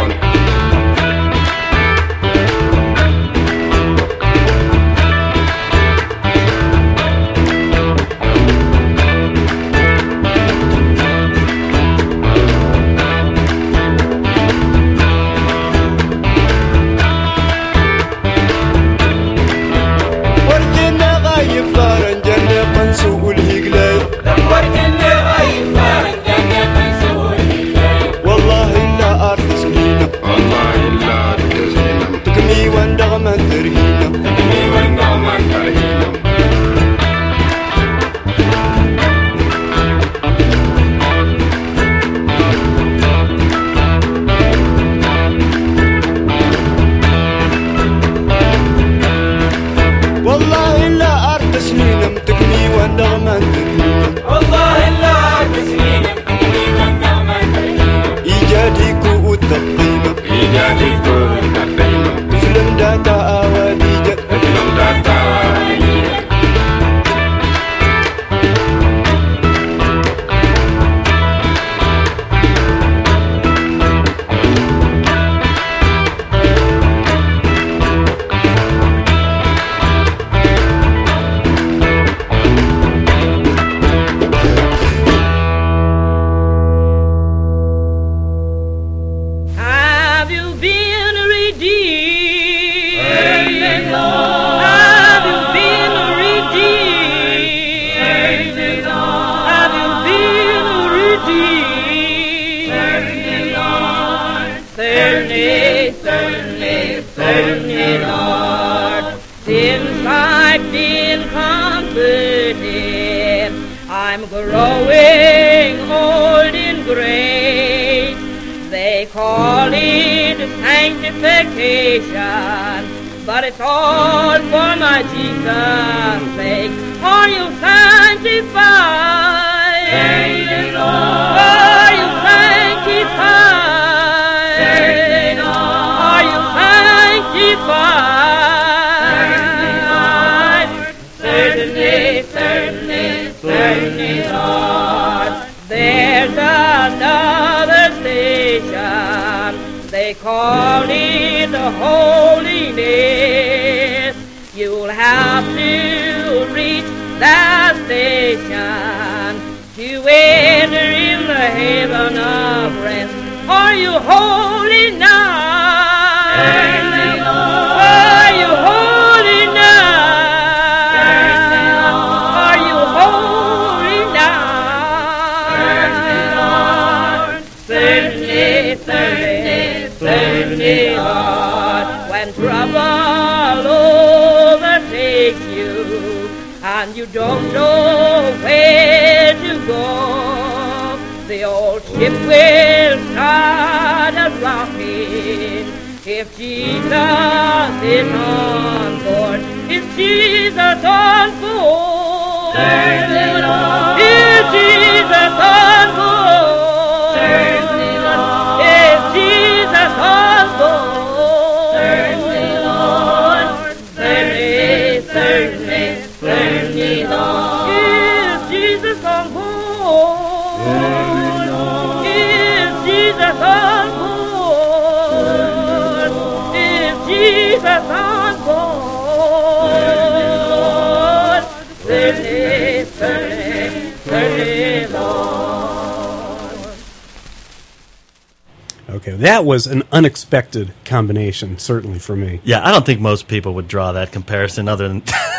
But it's all for my Jesus' sake. Are you sanctified? Praise the Lord. Are you sanctified? Praise the Lord. Are you sanctified? Praise the Lord. Certainly, certainly, certainly, Lord. There's another station. They call it the holiness. You'll have to reach that station to enter in the heaven of rest. Are you holy now? Are you holy now? Are you holy now? Certainly, certainly, certainly, Lord. When trouble overtakes you and you don't know where to go, the old ship will start a rocking. If Jesus is on board, is Jesus on board? Certainly, Lord. Is Jesus on board? Certainly, Lord. Is Jesus on board? Certainly, Lord. Certainly, certainly, certainly, Lord. Is Jesus on board? Certainly, Lord. Is Jesus on board? Is Jesus on board? Certainly, certainly, certainly, Lord. Okay, that was an unexpected combination, certainly for me. Yeah, I don't think most people would draw that comparison other than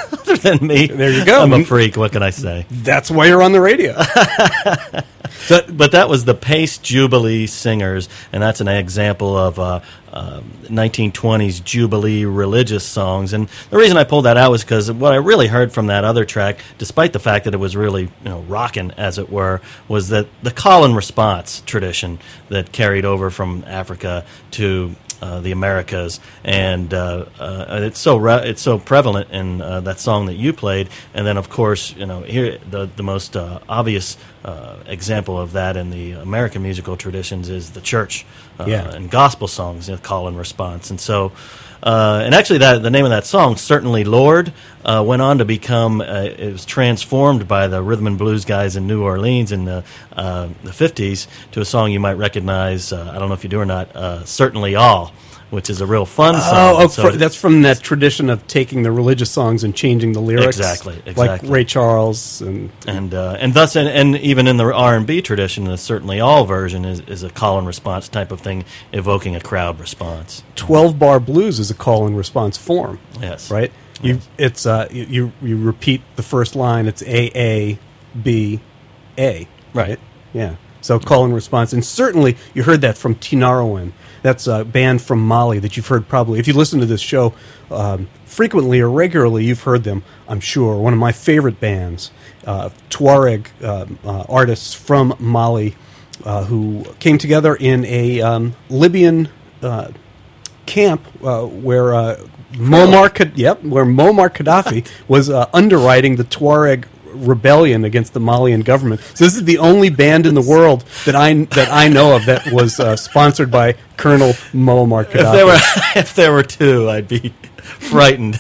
other than me. There you go. I'm a freak. What can I say? That's why you're on the radio. So, but that was the Pace Jubilee Singers, and that's an example of uh, uh, nineteen twenties Jubilee religious songs. And the reason I pulled that out was because what I really heard from that other track, despite the fact that it was really, you know, rocking, as it were, was that the call and response tradition that carried over from Africa to Uh, the Americas, and uh, uh, it's so re- it's so prevalent in uh, that song that you played, and then of course, you know, here the the most uh, obvious uh, example of that in the American musical traditions is the church uh, Yeah. and gospel songs, you know, call and response, and so. Uh, and actually, that the name of that song, "Certainly Lord," uh, went on to become. Uh, it was transformed by the rhythm and blues guys in New Orleans in the uh, the fifties to a song you might recognize. Uh, I don't know if you do or not. Uh, "Certainly All," which is a real fun song. Oh, oh So- fr- that's from that tradition of taking the religious songs and changing the lyrics. Exactly, Like exactly. Ray Charles and and uh, and thus, and, and even in the R and B tradition, the "Certainly All" version is, is a call and response type of thing, evoking a crowd response. twelve bar blues is a call and response form. Yes. Right? You it's uh you, you you repeat the first line, it's A A B A. Right? Yeah. So call and response. And certainly you heard that from Tinariwen. That's a band from Mali that you've heard probably, if you listen to this show um, frequently or regularly, you've heard them, I'm sure. One of my favorite bands, uh, Tuareg uh, uh, artists from Mali uh, who came together in a um, Libyan uh, camp uh, where uh, Muammar, Qad- yep, where Muammar Gaddafi was uh, underwriting the Tuareg rebellion against the Malian government. So this is the only band in the world that I that I know of that was uh, sponsored by Colonel Muammar Gaddafi. If there were, if there were two, I'd be frightened.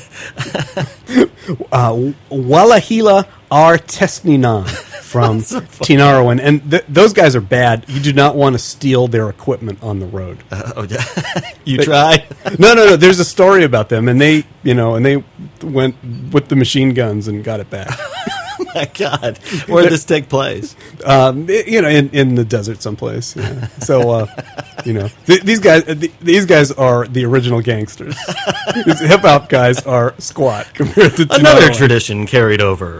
uh, Walahila R. Tesninan from Tinariwen. And th- those guys are bad. You do not want to steal their equipment on the road. Uh, oh, yeah. You tried? No, no, no. There's a story about them, and they, you know, and they went with the machine guns and got it back. My God, where did this take place? Um, it- you know, in, in the desert someplace. Yeah. So, uh, you know, th- these guys, uh, th- these guys are the original gangsters. These hip hop guys are squat compared to Another Tinariwen. tradition carried over.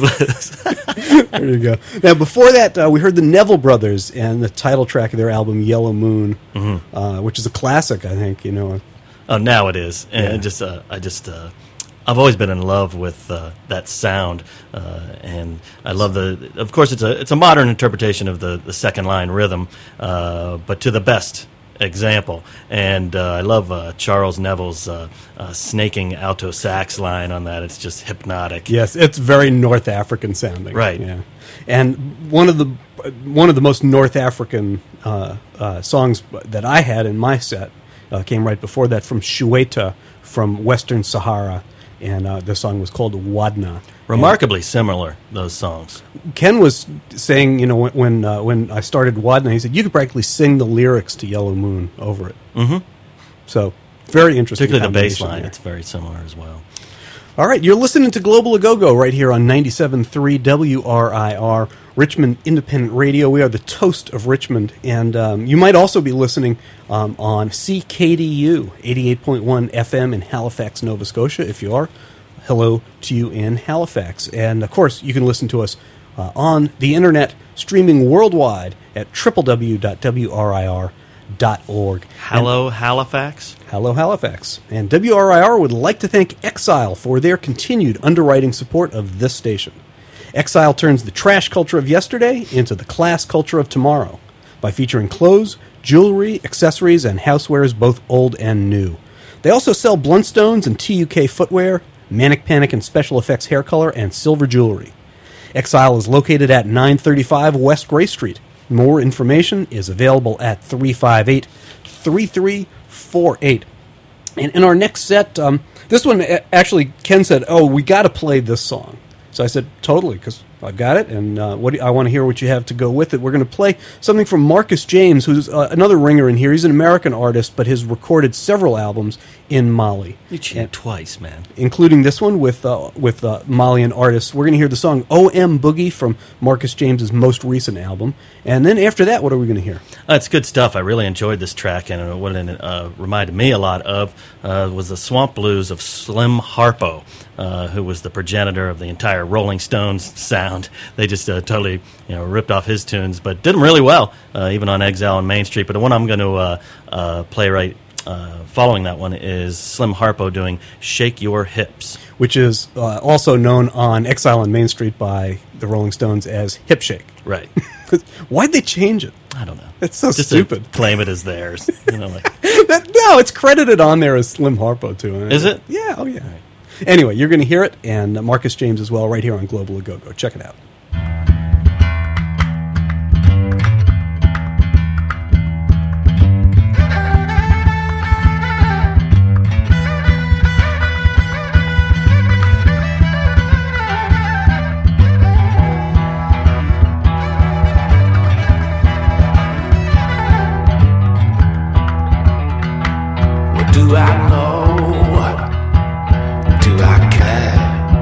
There you go. Now, before that, uh, we heard the Neville Brothers and the title track of their album "Yellow Moon," Mm-hmm. uh, which is a classic, I think. You know. Oh, now it is, and Yeah. just uh, I just uh, I've always been in love with uh, that sound, uh, and I love the. Of course, it's a it's a modern interpretation of the, the second line rhythm, uh, but to the best example. And uh, I love uh, Charles Neville's uh, uh, snaking alto sax line on that. It's just hypnotic. Yes, it's very North African sounding. Right. Yeah. And one of the one of the most North African uh, uh, songs that I had in my set uh, came right before that from Shueta from Western Sahara, and uh, the song was called Wadna. Remarkably similar, those songs. Ken was saying, you know, when when, uh, when I started Wadna, he said you could practically sing the lyrics to Yellow Moon over it. Mm-hmm. So very interesting. Particularly the bass combination line, there. it's very similar as well. All right, you're listening to Global A-Go-Go right here on ninety-seven point three W R I R, Richmond Independent Radio. We are the toast of Richmond, and um, you might also be listening um, on C K D U, eighty-eight point one F M in Halifax, Nova Scotia. If you are, hello to you in Halifax. And, of course, you can listen to us uh, on the Internet, streaming worldwide at w w w dot w r i r dot org. Hello, Halifax. Hello, Halifax. And W R I R would like to thank Exile for their continued underwriting support of this station. Exile turns the trash culture of yesterday into the class culture of tomorrow by featuring clothes, jewelry, accessories, and housewares both old and new. They also sell Bluntstones and T U K footwear, Manic Panic and special effects hair color, and silver jewelry. Exile is located at nine thirty-five West Gray Street. More information is available at three five eight, three three four eight. And in our next set, um, this one, a- actually, Ken said, oh, we got to play this song. So I said, totally, because I've got it, and uh, what do, I want to hear what you have to go with it. We're going to play something from Marcus James, who's uh, another ringer in here. He's an American artist, but has recorded several albums in Mali. You cheated twice, man. Including this one with uh, with uh, Malian artists. We're going to hear the song O M Boogie from Marcus James's most recent album. And then after that, what are we going to hear? Uh, it's good stuff. I really enjoyed this track, and uh, what it uh, reminded me a lot of uh, was the Swamp Blues of Slim Harpo. uh, who was the progenitor of the entire Rolling Stones sound. They just uh, totally, you know, ripped off his tunes, but did them really well, uh, even on Exile on Main Street. But the one I'm going to uh, uh, play right uh, following that one is Slim Harpo doing "Shake Your Hips," which is uh, also known on Exile on Main Street by the Rolling Stones as Hip Shake. Right. Why'd they change it? I don't know. It's so Just stupid. To claim it as theirs. You know, like that, no, it's credited on there as Slim Harpo, too. Is it? Yeah, oh yeah. Right. Anyway, you're going to hear it, and Marcus James as well, right here on Global Go-Go. Check it out. Do I know? Do I care?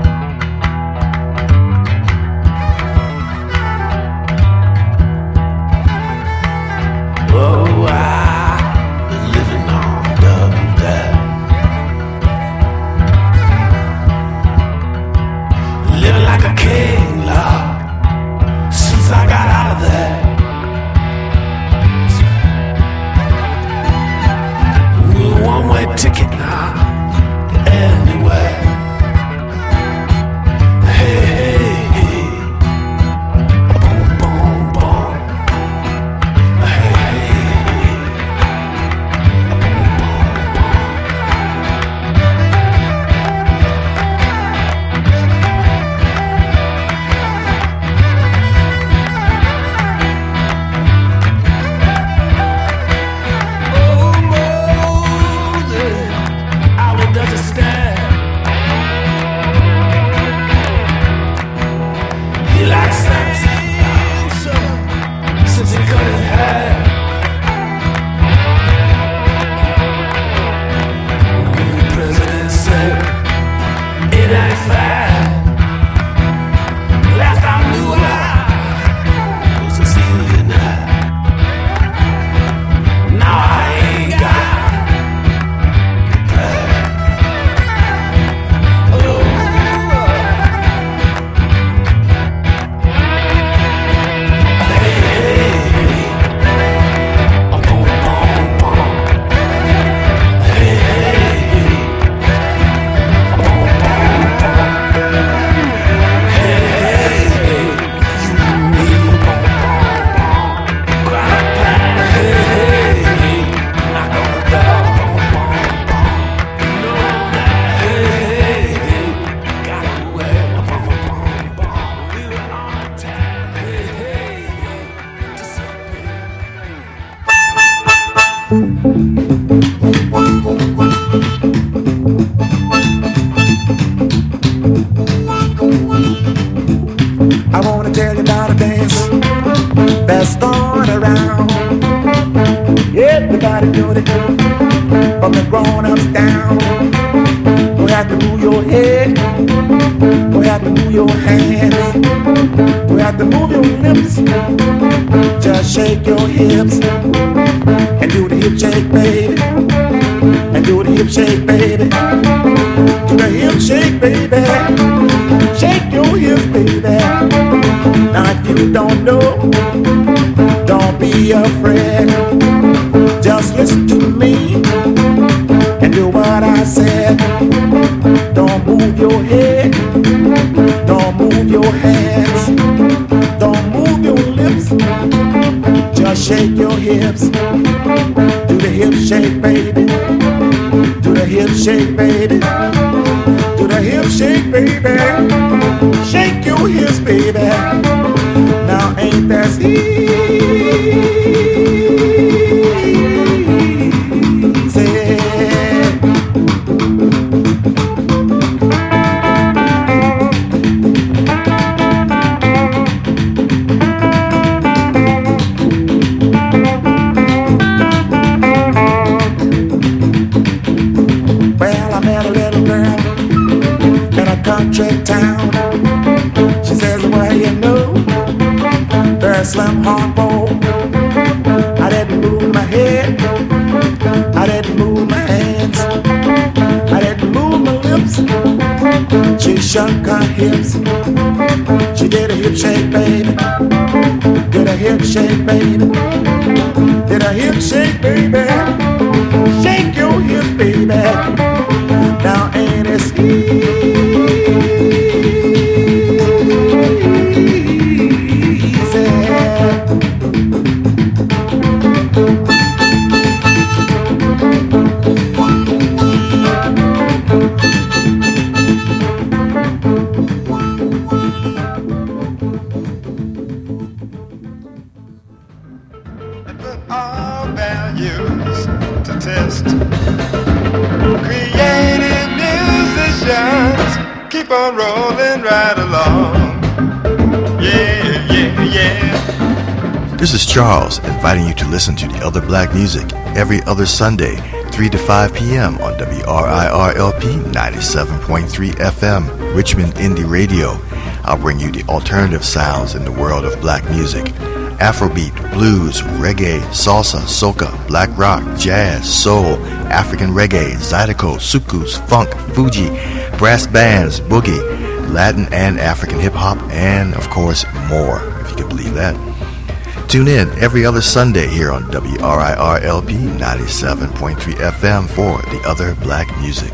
Oh, I've been living on double dare, living like a king, Lord, since I got out of there. One-way ticket now, anywhere. Hey, hey, hey. Boom, boom, boom. Hey, hey, hey. I wanna tell you about a dance that's going around. Everybody doing it, from the grown-ups down. Don't have to move your head, don't have to move your hands, don't have to move your lips. Just shake your hips and do the hip shake, baby. And do the hip shake, baby. Do the hip shake, baby. Shake your hips, baby. Now if you don't know, don't be afraid. Just listen to me and do what I said. Don't move your head, don't move your hands, don't move your lips. Just shake your hips. Do the hip shake, baby. Do the hip shake, baby. Do the hip shake, baby. Shake your hips, baby. Now ain't that easy? Well, I met a little girl in a country town. She says, well, you know, there's Slim Harpo. I didn't move my head, I didn't move my hands, I didn't move my lips. shook her hips. She did a hip shake, baby. Did a hip shake, baby. Did a hip shake, baby. Shake your hips, baby. Now ain't it all values to test. Creative musicians keep on rolling right along. Yeah, yeah, yeah. This is Charles inviting you to listen to the Other Black Music every other Sunday, three to five p.m. on W R I R L P ninety-seven point three F M, Richmond Indie Radio. I'll bring you the alternative sounds in the world of black music. Afrobeat, blues, reggae, salsa, soca, black rock, jazz, soul, African reggae, zydeco, soukous, funk, Fuji, brass bands, boogie, Latin and African hip-hop, and, of course, more, if you can believe that. Tune in every other Sunday here on W R I R L P ninety-seven point three F M for the Other Black Music.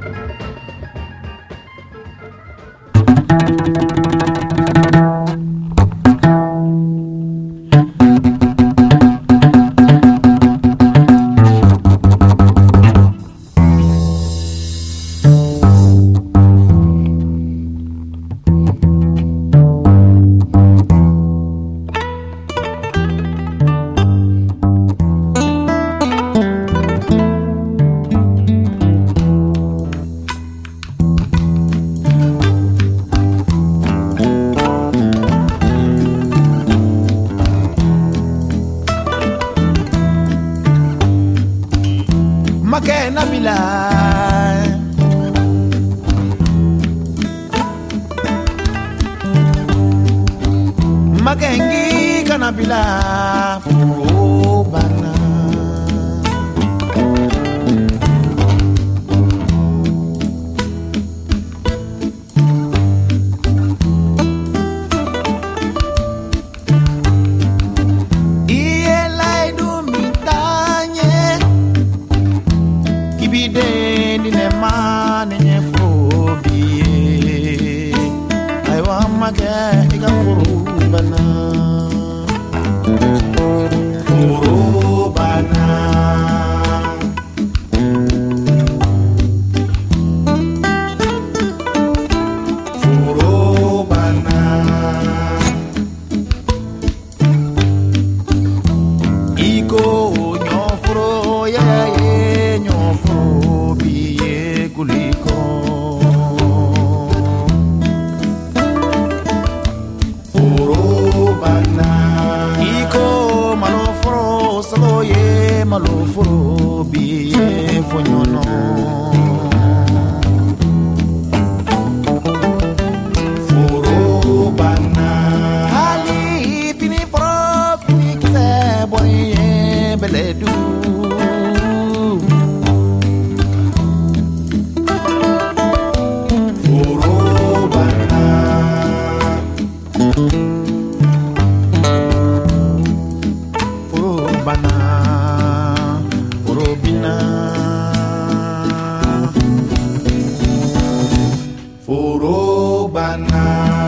Magengi kanabila furobana. Iye laidu mitanye ibide dine mane nye fobie. Aiwa mage ika furobana. Furobana. Furobana. Iko nyofuro ya ye nyofuro biye kuliko. Furobana. Iko malofuro salo ye malofuro biye fonyono. Furobana. Hali fini foro fini kise boye beledu. Furobana. Furobana. Furobina. Furobana.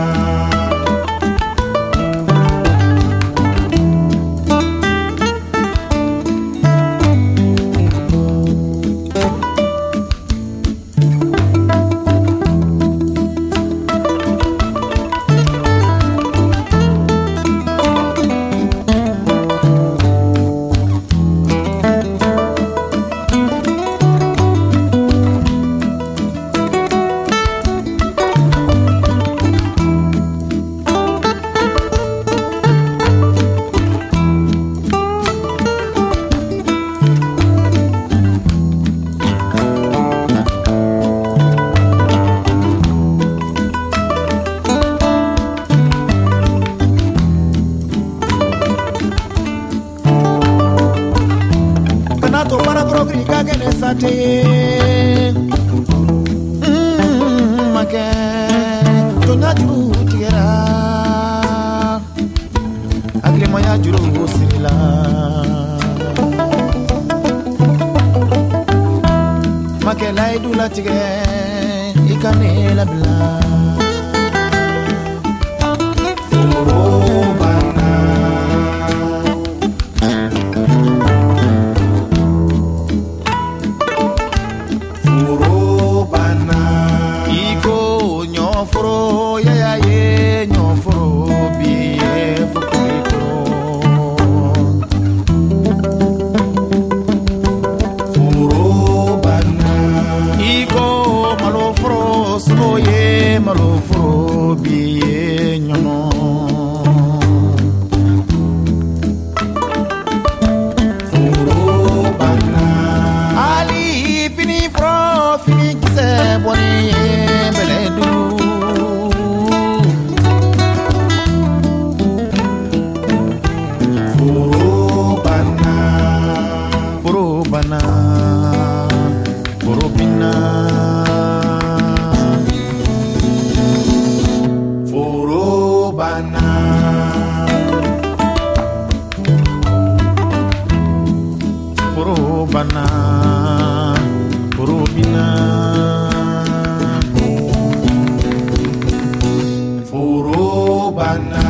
Kanato para progrika que nesate. Mm, make. Donya juru tigera Agrimaya juru sirila Makela idula tige Ikane la bla Urobana Urobana Iko nyofro ya ya ye nyofro biye fukuriko Urobana Iko malofro sulo ye malofro biye nyono Urobana Ali fini fro fini kise boni beledu Urobana Urobana Urobina Urobana Urobana Urobina Urobana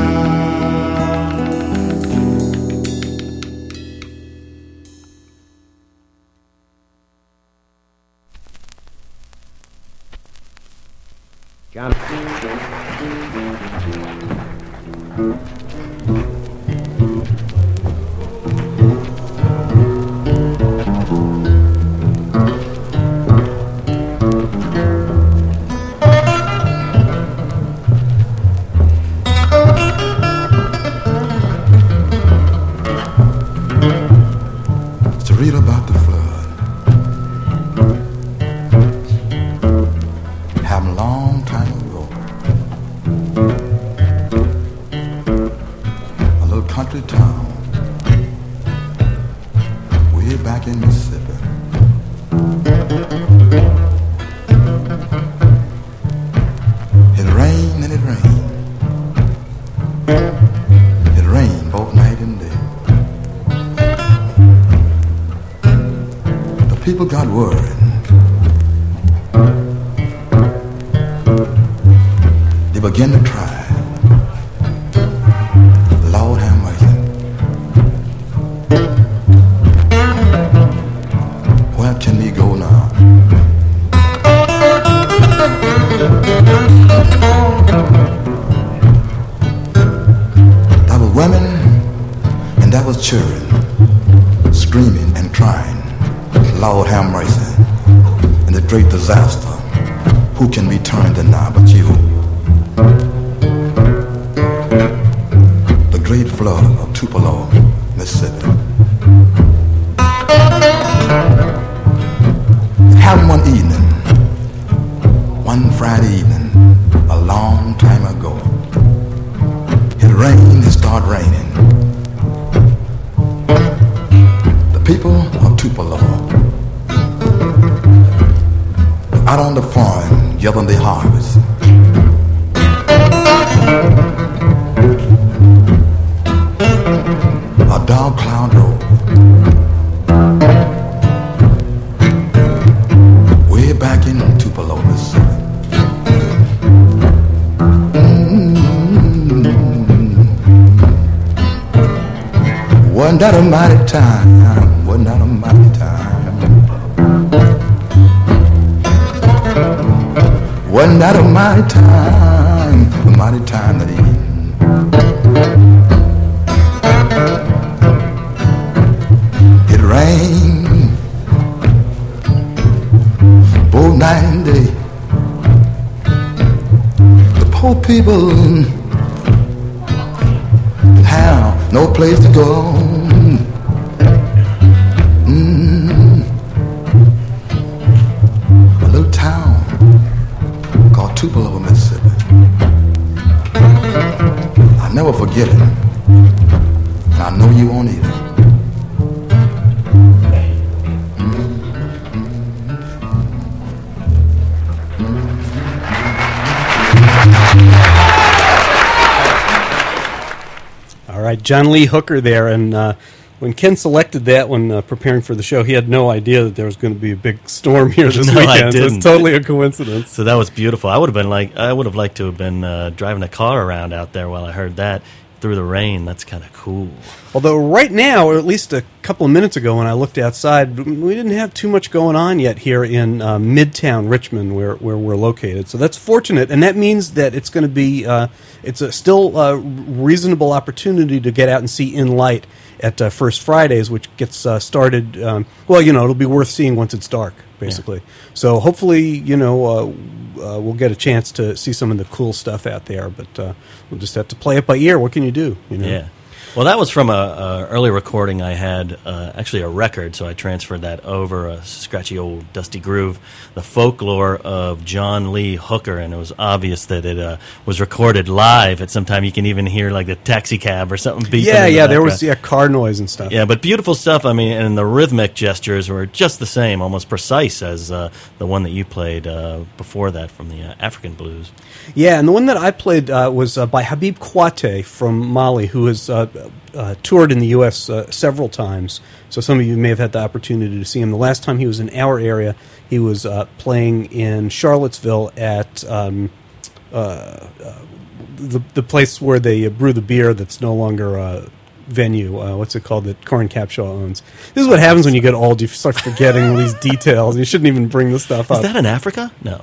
John. To read about the flood. Happened a long time ago. A little country town way back in Mississippi. It rained and it rained. It rained both night and day. The people got worried. They began to try. Lord have mercy. Where can we go now? There were women and there was children screaming and crying. Lord have mercy. And the great disaster. Who can we turn to now but you? The great flood of Tupelo, Mississippi. It happened one evening, one Friday evening, a long time ago. It rained, it started raining. The people of Tupelo out on the farm gathering their harvest. A dark cloud rolled way back in Tupelo, Mississippi. Mm-hmm. Wasn't that a mighty time? Wasn't that a mighty time? Wasn't that a mighty time? A mighty time that evening. It rained both night and day. The poor people have no place to go. Mm. A little town called Tupelo, Mississippi. I'll never forget it, and I know you won't either. Mm-hmm. John Lee Hooker there, and uh, when Ken selected that when uh, preparing for the show, he had no idea that there was going to be a big storm here this No, I weekend. So didn't. it's totally a coincidence. So that was beautiful. I would have been like, I would have liked to have been uh, driving a car around out there while I heard that through the rain. That's kind of cool. Although right now, or at least a couple of minutes ago when I looked outside, we didn't have too much going on yet here in uh, Midtown Richmond, where, where we're located. So that's fortunate, and that means that it's going to be uh, it's a still a reasonable opportunity to get out and see In Light at uh, First Fridays, which gets uh, started. Um, well, you know, it'll be worth seeing once it's dark, basically. Yeah. So hopefully, you know, uh, uh, we'll get a chance to see some of the cool stuff out there. But uh, we'll just have to play it by ear. What can you do? You know? Yeah. Well, that was from a, a early recording I had, uh, actually a record, so I transferred that over, a scratchy old dusty groove, the folklore of John Lee Hooker, and it was obvious that it uh, was recorded live at some time. You can even hear like the taxi cab or something beeping. Yeah, in the yeah, there background. was yeah car noise and stuff. Yeah, but beautiful stuff. I mean, and the rhythmic gestures were just the same, almost precise as uh, the one that you played uh, before that from the uh, African blues. Yeah, and the one that I played uh, was uh, by Habib Kwate from Mali, who has uh, uh, toured in the U S uh, several times. So some of you may have had the opportunity to see him. The last time he was in our area, he was uh, playing in Charlottesville at um, uh, uh, the the place where they brew the beer that's no longer a venue. Uh, what's it called that Corin Capshaw owns? This is what happens when you get old. You start forgetting all these details. You shouldn't even bring this stuff up. Is that in Africa? No.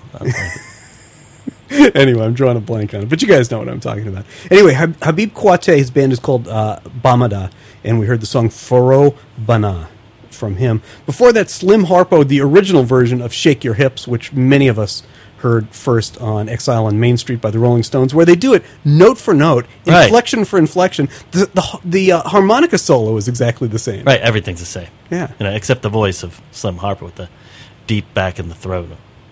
Anyway, I'm drawing a blank on it, but you guys know what I'm talking about. Anyway, Hab- Habib Kwate, his band is called uh, Bamada, and we heard the song Foro Bana from him. Before that, Slim Harpo, the original version of Shake Your Hips, which many of us heard first on Exile on Main Street by the Rolling Stones, where they do it note for note, inflection right. for inflection. The the, the uh, harmonica solo is exactly the same. Right, everything's the same. Yeah. You know, except the voice of Slim Harpo with the deep back in the throat.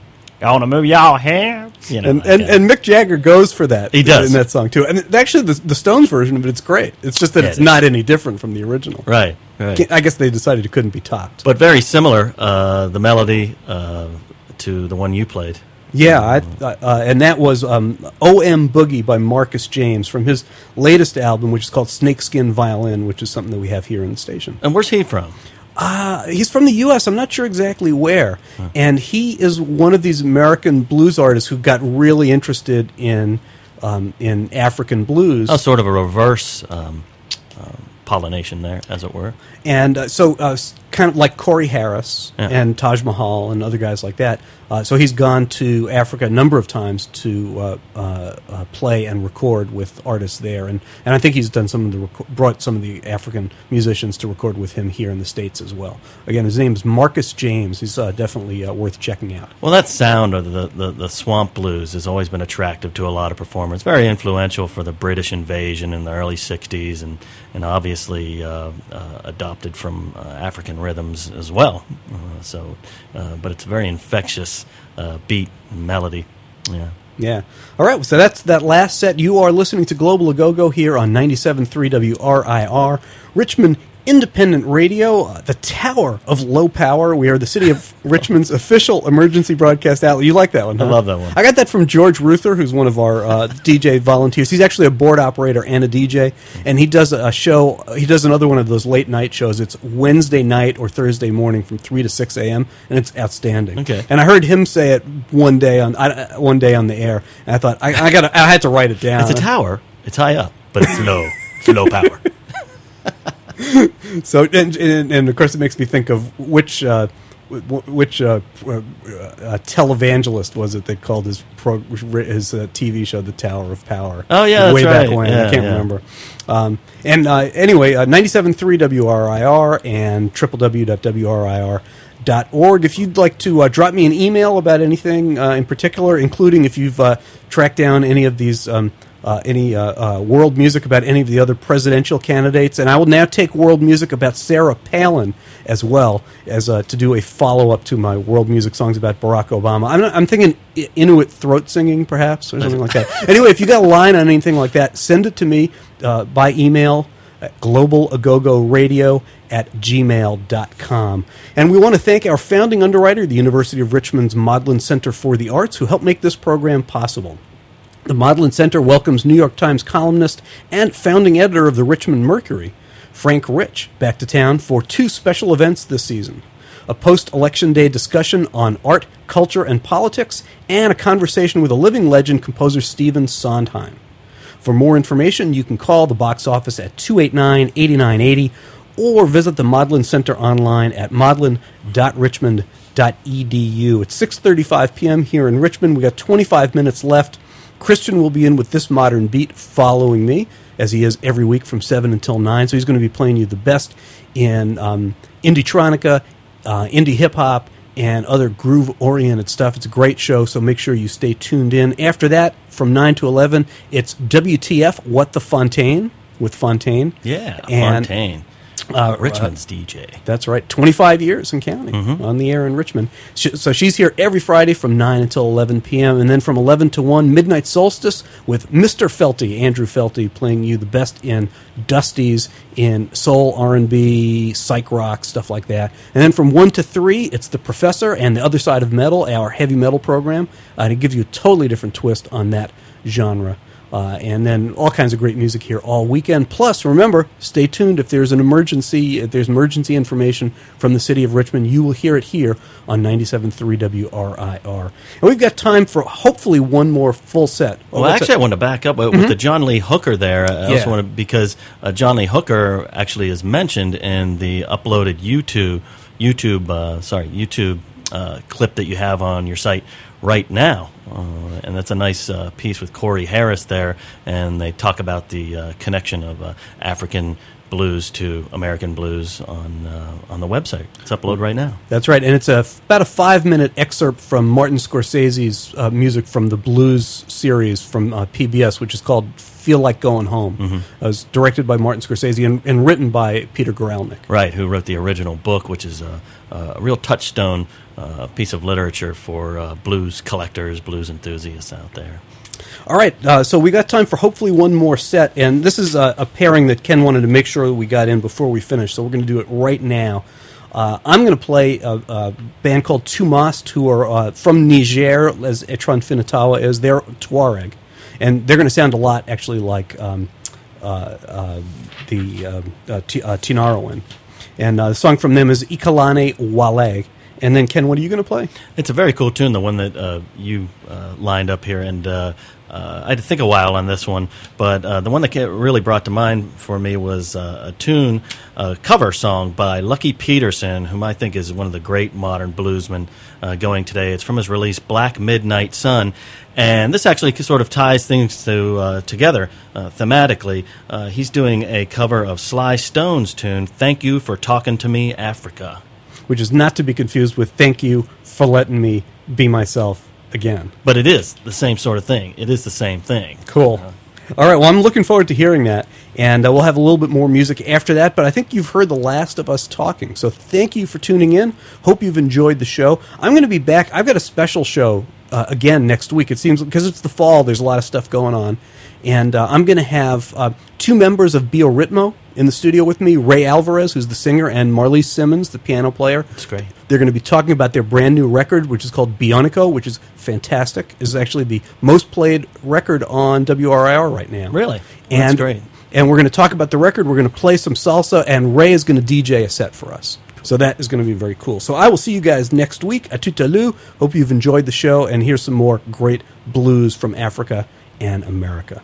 I want to move y'all hands. You know, and, like and, that. and Mick Jagger goes for that. He does. In that song, too. And actually, the, the Stones version of it, it's great. It's just that Yeah, it's it is. not any different from the original. Right, right. I guess they decided it couldn't be topped. But very similar, uh, the melody uh, to the one you played. Yeah, I, uh, and that was um, O M Boogie by Marcus James from his latest album, which is called Snakeskin Violin, which is something that we have here in the station. And where's he from? Uh, he's from the U S I'm not sure exactly where. Huh. And he is one of these American blues artists who got really interested in um, in African blues. Oh, sort of a reverse um, um, pollination there, as it were. And uh, so, uh, kind of like Corey Harris Yeah. and Taj Mahal and other guys like that. Uh, so he's gone to Africa a number of times to uh, uh, uh, play and record with artists there, and, and I think he's done some of the rec- brought some of the African musicians to record with him here in the States as well. Again, his name is Marcus James. He's uh, definitely uh, worth checking out. Well, that sound of the, the, the swamp blues has always been attractive to a lot of performers. Very influential for the British invasion in the early sixties, and, and obviously uh, uh, adopted from uh, African rhythms as well. Uh, so, uh, but it's a very infectious uh, beat and melody. Yeah. Yeah. All right. So that's that last set. You are listening to Global A-Go-Go here on ninety-seven point three W R I R, Richmond Independent Radio, uh, the Tower of Low Power. We are the City of Richmond's official emergency broadcast outlet. You like that one, huh? I love that one. I got that from George Ruther, who's one of our uh, D J volunteers. He's actually a board operator and a D J, and he does a show. He does another one of those late night shows. It's Wednesday night or Thursday morning from three to six a.m., and it's outstanding. Okay. And I heard him say it one day on I, one day on the air, and I thought I, I got I had to write it down. It's a tower. It's high up, but it's low. It's low power. So and, and and of course it makes me think of which uh, which uh, uh, uh, televangelist was it that called his pro, his uh, T V show The Tower of Power? Oh yeah, way that's back right. when Yeah, I can't yeah. remember. Um, and uh, anyway, uh, ninety-seven point three W R I R and w w w dot w r i r dot org. If you'd like to uh, drop me an email about anything uh, in particular, including if you've uh, tracked down any of these. Um, Uh, any uh, uh, world music about any of the other presidential candidates, and I will now take world music about Sarah Palin as well as uh, to do a follow up to my world music songs about Barack Obama. I'm, not, I'm thinking I- Inuit throat singing, perhaps, or something like that. Anyway, if you got a line on anything like that, send it to me uh, by email at global agogo radio at gmail dot com. And we want to thank our founding underwriter, the University of Richmond's Modlin Center for the Arts, who helped make this program possible. The Modlin Center welcomes New York Times columnist and founding editor of the Richmond Mercury, Frank Rich, back to town for two special events this season. A post-election day discussion on art, culture, and politics, and a conversation with a living legend, composer Stephen Sondheim. For more information, you can call the box office at two eight nine, eight nine eight zero or visit the Modlin Center online at modlin dot richmond dot e d u. It's six thirty-five p.m. here in Richmond. We got twenty-five minutes left. Christian will be in with This Modern Beat following me, as he is every week from seven until nine. So he's going to be playing you the best in um, indie-tronica, uh, indie hip-hop, and other groove-oriented stuff. It's a great show, so make sure you stay tuned in. After that, from nine to eleven, it's W T F, What the Fontaine, with Fontaine. Yeah, and, Fontaine. Uh, Richmond's uh, D J. That's right. twenty-five years and counting Mm-hmm. on the air in Richmond. She, so she's here every Friday from nine until eleven p.m. And then from eleven to one, Midnight Solstice with Mister Felty, Andrew Felty, playing you the best in Dusties, in soul, R and B, psych rock, stuff like that. And then from one to three, it's The Professor and the Other Side of Metal, our heavy metal program. Uh, to give you a totally different twist on that genre. Uh, and then all kinds of great music here all weekend. Plus, remember, stay tuned. If there's an emergency, if there's emergency information from the city of Richmond, you will hear it here on ninety-seven point three W R I R. And we've got time for hopefully one more full set. Oh, Well, actually, I want to back up uh, Mhm. with the John Lee Hooker there. I Yeah. also want to, because uh, John Lee Hooker actually is mentioned in the uploaded YouTube, YouTube, uh, sorry, YouTube uh, clip that you have on your site right now. Uh, and that's a nice uh, piece with Corey Harris there, and they talk about the uh, connection of uh, African blues to American blues on uh, on the website. It's uploaded right now. That's right, and it's a, about a five-minute excerpt from Martin Scorsese's uh, music from the Blues series from uh, P B S, which is called Feel Like Going Home. Mhm. It was directed by Martin Scorsese and, and written by Peter Guralnick. Right, who wrote the original book, which is a, a real touchstone uh, piece of literature for uh, blues collectors, blues enthusiasts out there. All right, uh, so we got time for hopefully one more set, and this is a, a pairing that Ken wanted to make sure that we got in before we finish, so we're going to do it right now. Uh, I'm going to play a, a band called Tumast, who are uh, from Niger, as Etran Finatawa is. They're Tuareg, and they're going to sound a lot, actually, like um, uh, uh, the uh, uh, T- uh, Tinaroan. And uh, the song from them is Ikalane Wale. And then, Ken, what are you going to play? It's a very cool tune, the one that uh, you uh, lined up here, and uh, uh, I had to think a while on this one, but uh, the one that ca- really brought to mind for me was uh, a tune, a cover song by Lucky Peterson, whom I think is one of the great modern bluesmen uh, going today. It's from his release Black Midnight Sun, and this actually sort of ties things to uh, together uh, thematically. Uh, he's doing a cover of Sly Stone's tune, Thank You for Talking to Me, Africa. Which is not to be confused with Thank You for Letting Me Be Myself Again. But it is the same sort of thing. It is the same thing. Cool. All right, well, I'm looking forward to hearing that, and uh, we'll have a little bit more music after that, but I think you've heard the last of us talking, so thank you for tuning in. Hope you've enjoyed the show. I'm going to be back. I've got a special show uh, again next week. It seems, because it's the fall, there's a lot of stuff going on, and uh, I'm going to have uh, two members of Bioritmo in the studio with me, Ray Alvarez, who's the singer, and Marlise Simmons, the piano player. That's great. They're going to be talking about their brand new record, which is called Bionico, which is fantastic. It's actually the most played record on W R I R right now. Really? And, That's great. And we're going to talk about the record. We're going to play some salsa, and Ray is going to D J a set for us. So that is going to be very cool. So I will see you guys next week at Tutalu. Hope you've enjoyed the show, and here's some more great blues from Africa and America.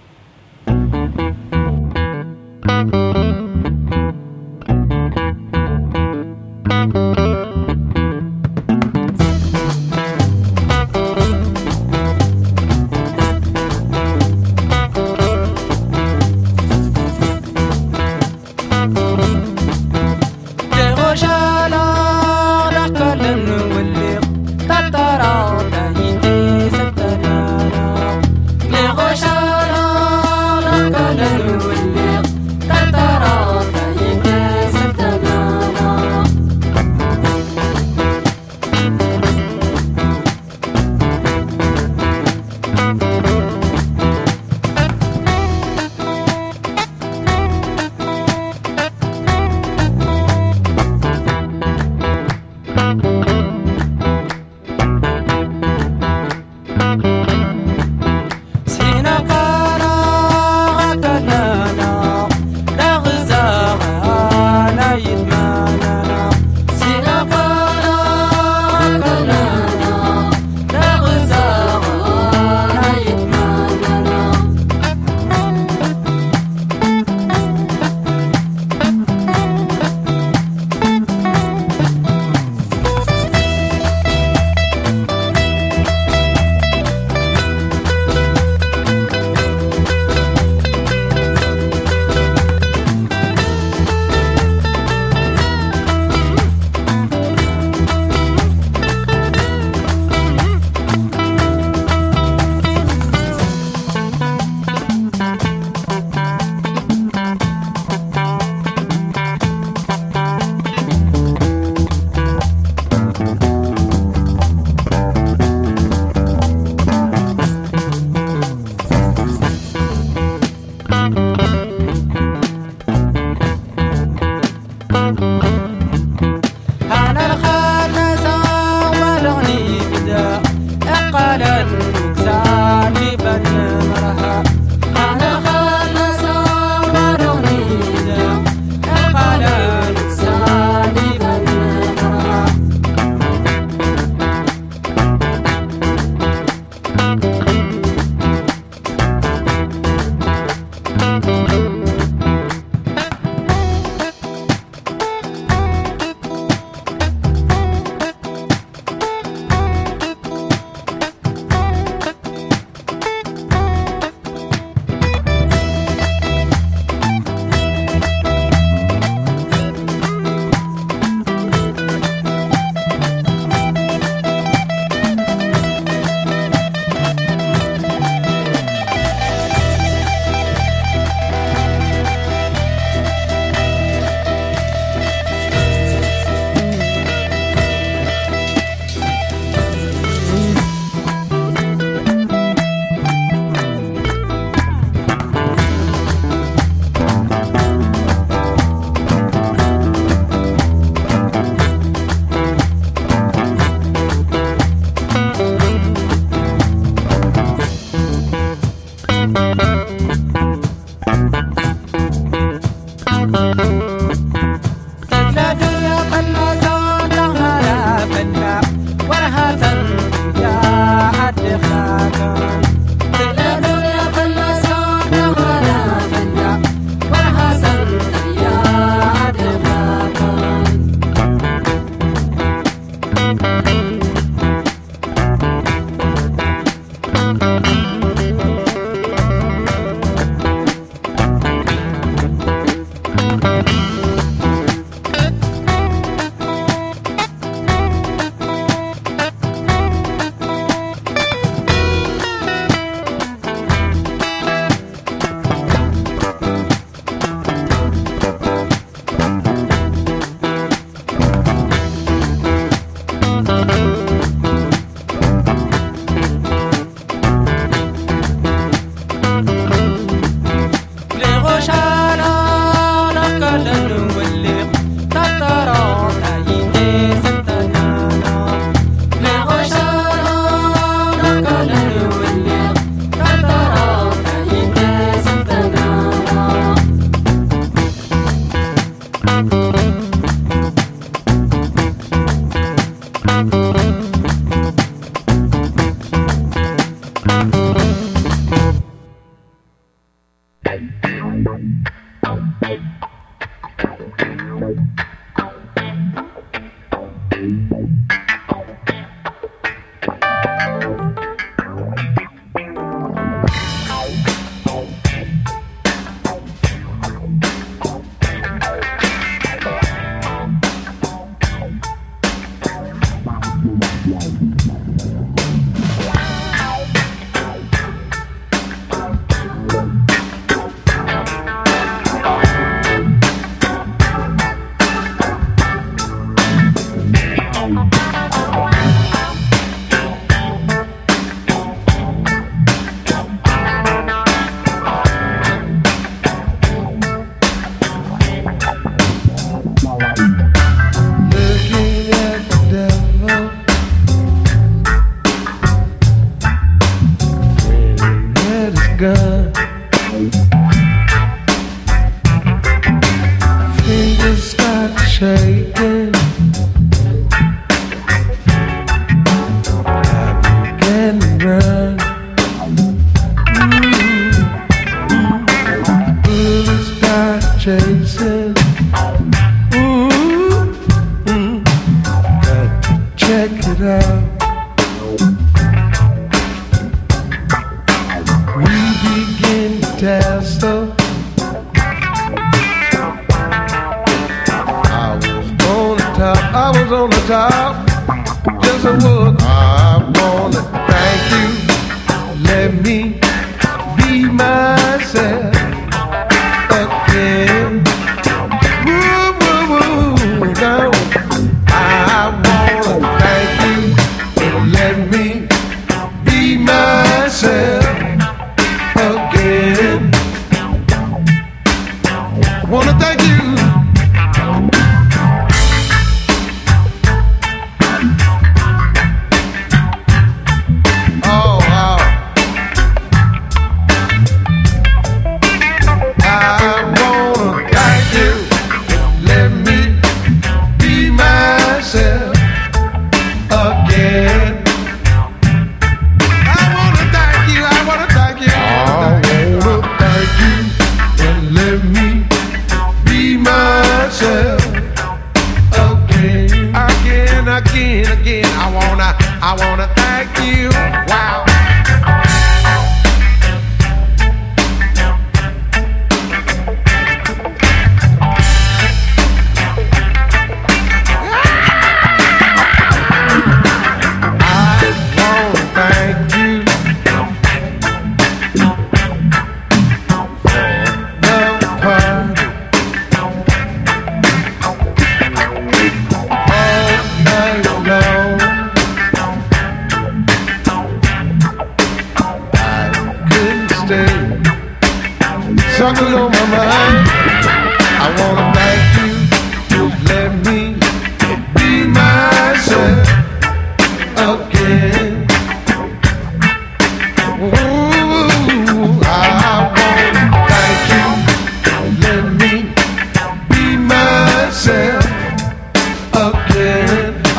Thank you.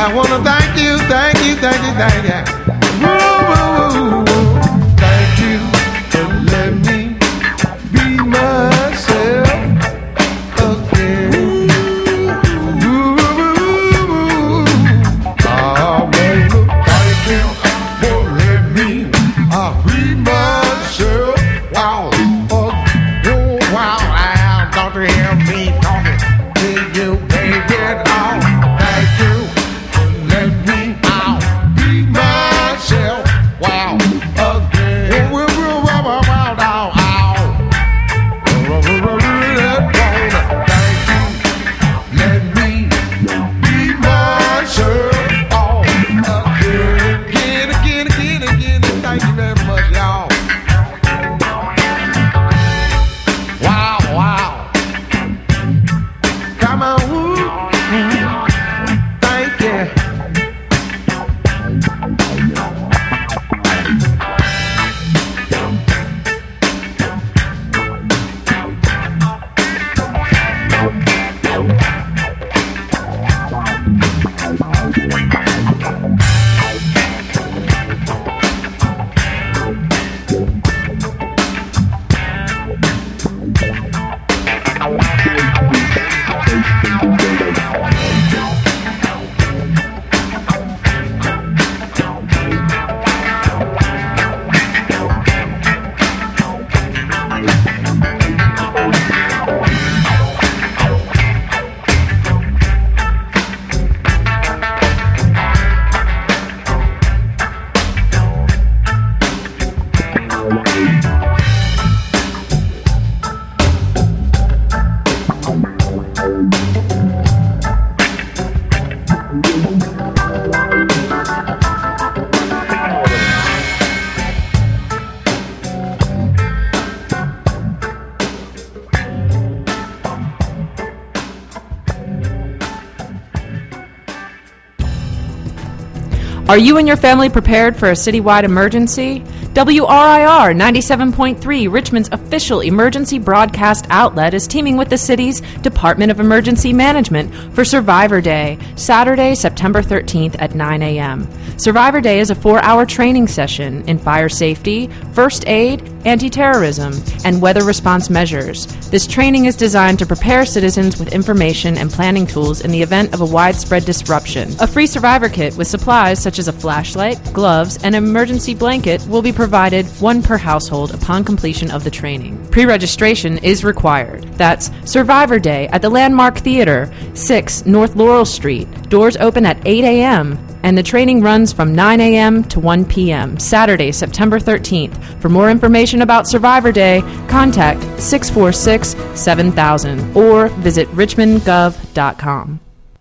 I wanna thank you, thank you, thank you, thank you. Woo, woo, woo. Thank you for letting me be myself again. Woo, woo, woo, woo. I wanna thank you for letting me uh, be myself. Wow, oh, oh, wow, wow, don't you hear me talking to you, baby? Oh, thank you for letting me out be myself. Wow, again. Oh, wow, wow, wow, wow, wow, wow. Thank you, let me be myself. Oh, again, again, again, again, again. Thank you very much, y'all. Wow, wow. Come on, woo. Thank you. Are you and your family prepared for a citywide emergency? W R I R ninety-seven point three, Richmond's official emergency broadcast outlet, is teaming with the city's Department of Emergency Management for Survivor Day, Saturday, September thirteenth at nine a.m. Survivor Day is a four-hour training session in fire safety, first aid, anti-terrorism, and weather response measures. This training is designed to prepare citizens with information and planning tools in the event of a widespread disruption. A free survivor kit with supplies such as a flashlight, gloves, and an emergency blanket will be provided, one per household, upon completion of the training. Pre-registration is required. That's Survivor Day at the Landmark Theater, six North Laurel Street. Doors open at eight a.m. and the training runs from nine a.m. to one p.m. Saturday, September thirteenth. For more information about Survivor Day, contact six four six, seven thousand or visit richmond gov dot com.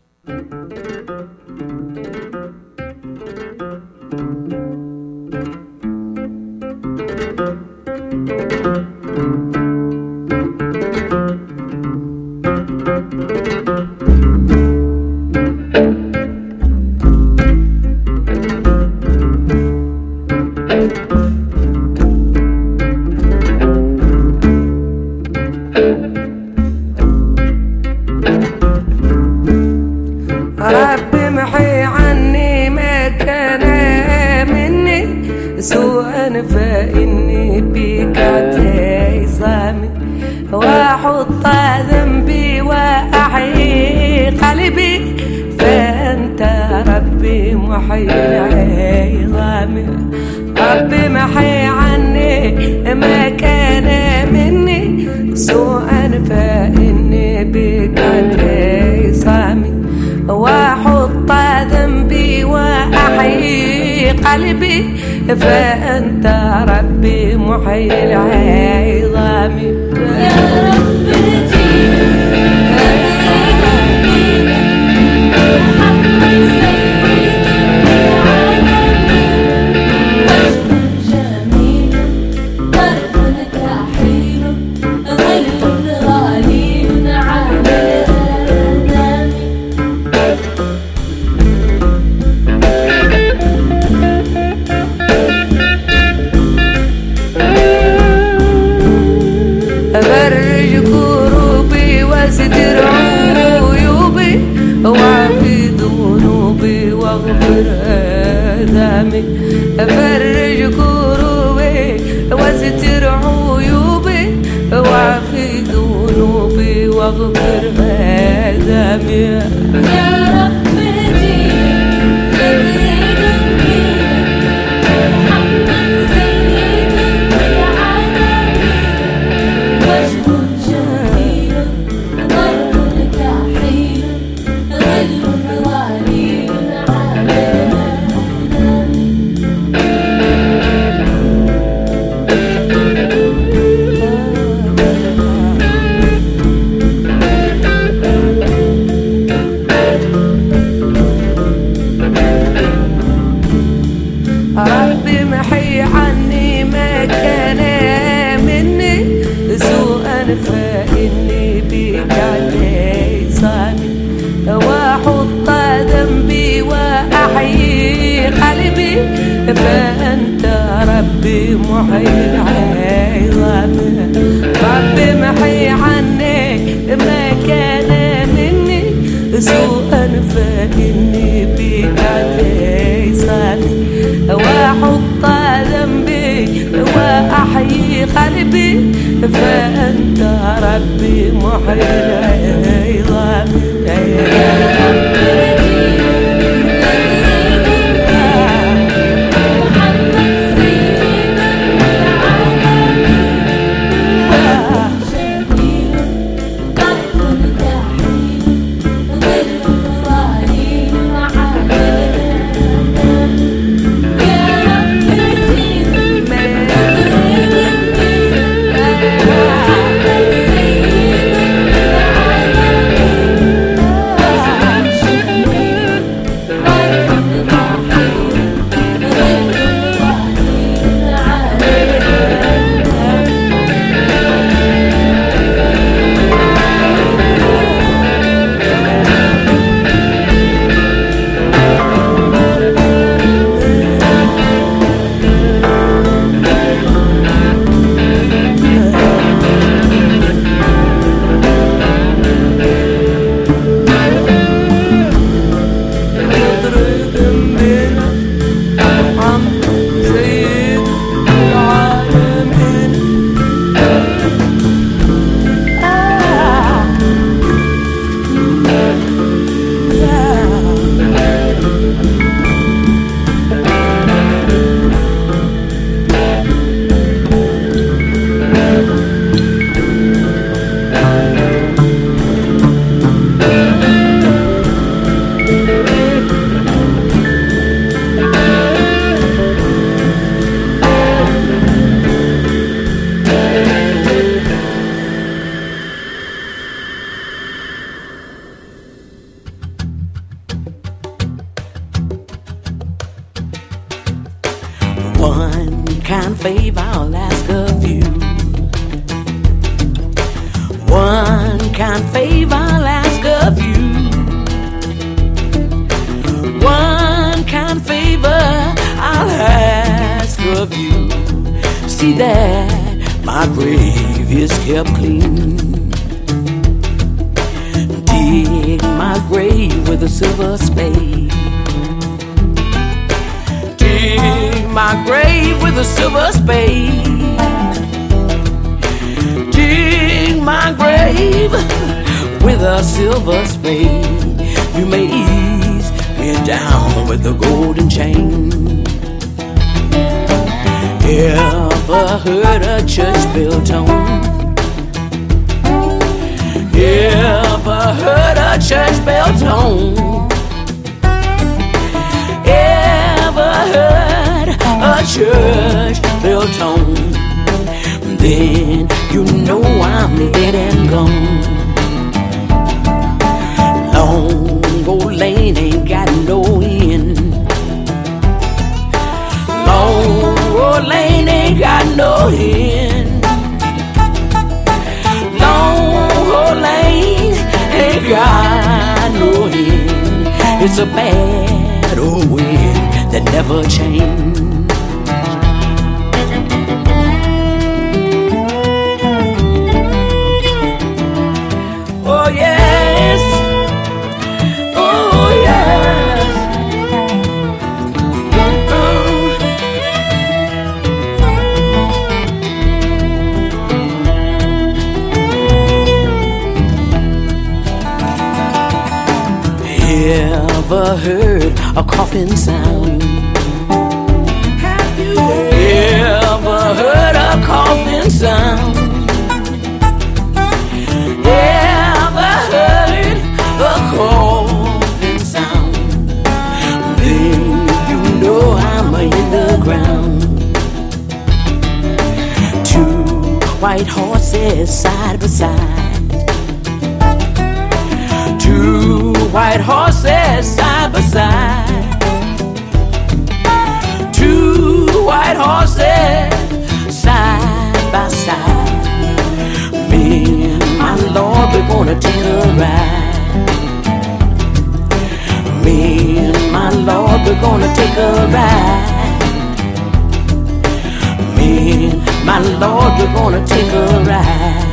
ربي محي عني ما كان مني سوءا فإني بك اعتصامي وأحط ذنبي وأحيي قلبي فأنت ربي محي العظام ربي محي عني ما كان مني سوءا فإني بك اعتصامي وأحط ذنبي وأحيي قلبي فأنت ربي محيي العظام يا رب أبرج كروبي وستر عيوبي وعفي ذنوب ذنوبي واغفر آثامي أفرج كروبي واستر عيوبي واعفي ذنوبي واغفر آثامي يا رب فإني بك عتيصاني وأحط ذنبي وأحيي قلبي فأنت ربي محيي العظام ربي محي عني ما كان مني سوءا فإني بك عتيصاني وأحط ذنبي وأحيي قلبي فأنت ربي محيي العظام يا ربي kind favor I'll ask of you. One kind favor I'll ask of you. One kind favor I'll ask of you. See that my grave is kept clean. Dig my grave with a silver spade. Dig my grave with a silver spade. Dig my grave with a silver spade. You may ease me down with a golden chain. Ever heard a church bell tone? Ever heard a church bell tone? Ever heard a church bell tone? Then you know I'm dead and gone. Long old lane ain't got no end. Long old lane ain't got no end. Long old lane ain't got no end. It's a bad old wind that never changed. Oh yes, oh yes. ever heard a coughing sound? Have you ever heard a coughing sound? Ever heard a coughing sound? Then you know I'm in the ground. Two white horses side by side. Two white horses side by side. Two white horses side by side. Me and my Lord, we're gonna take a ride. Me and my Lord, we're gonna take a ride. Me and my Lord, we're gonna take a ride.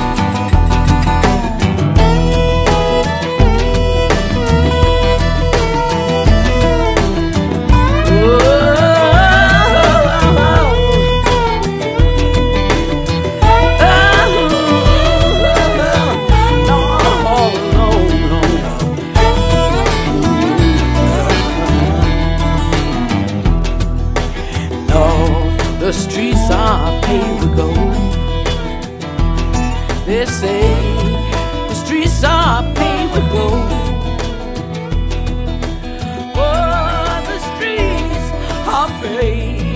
The streets are paved with gold. They say the streets are paved with gold. Oh, the streets are paved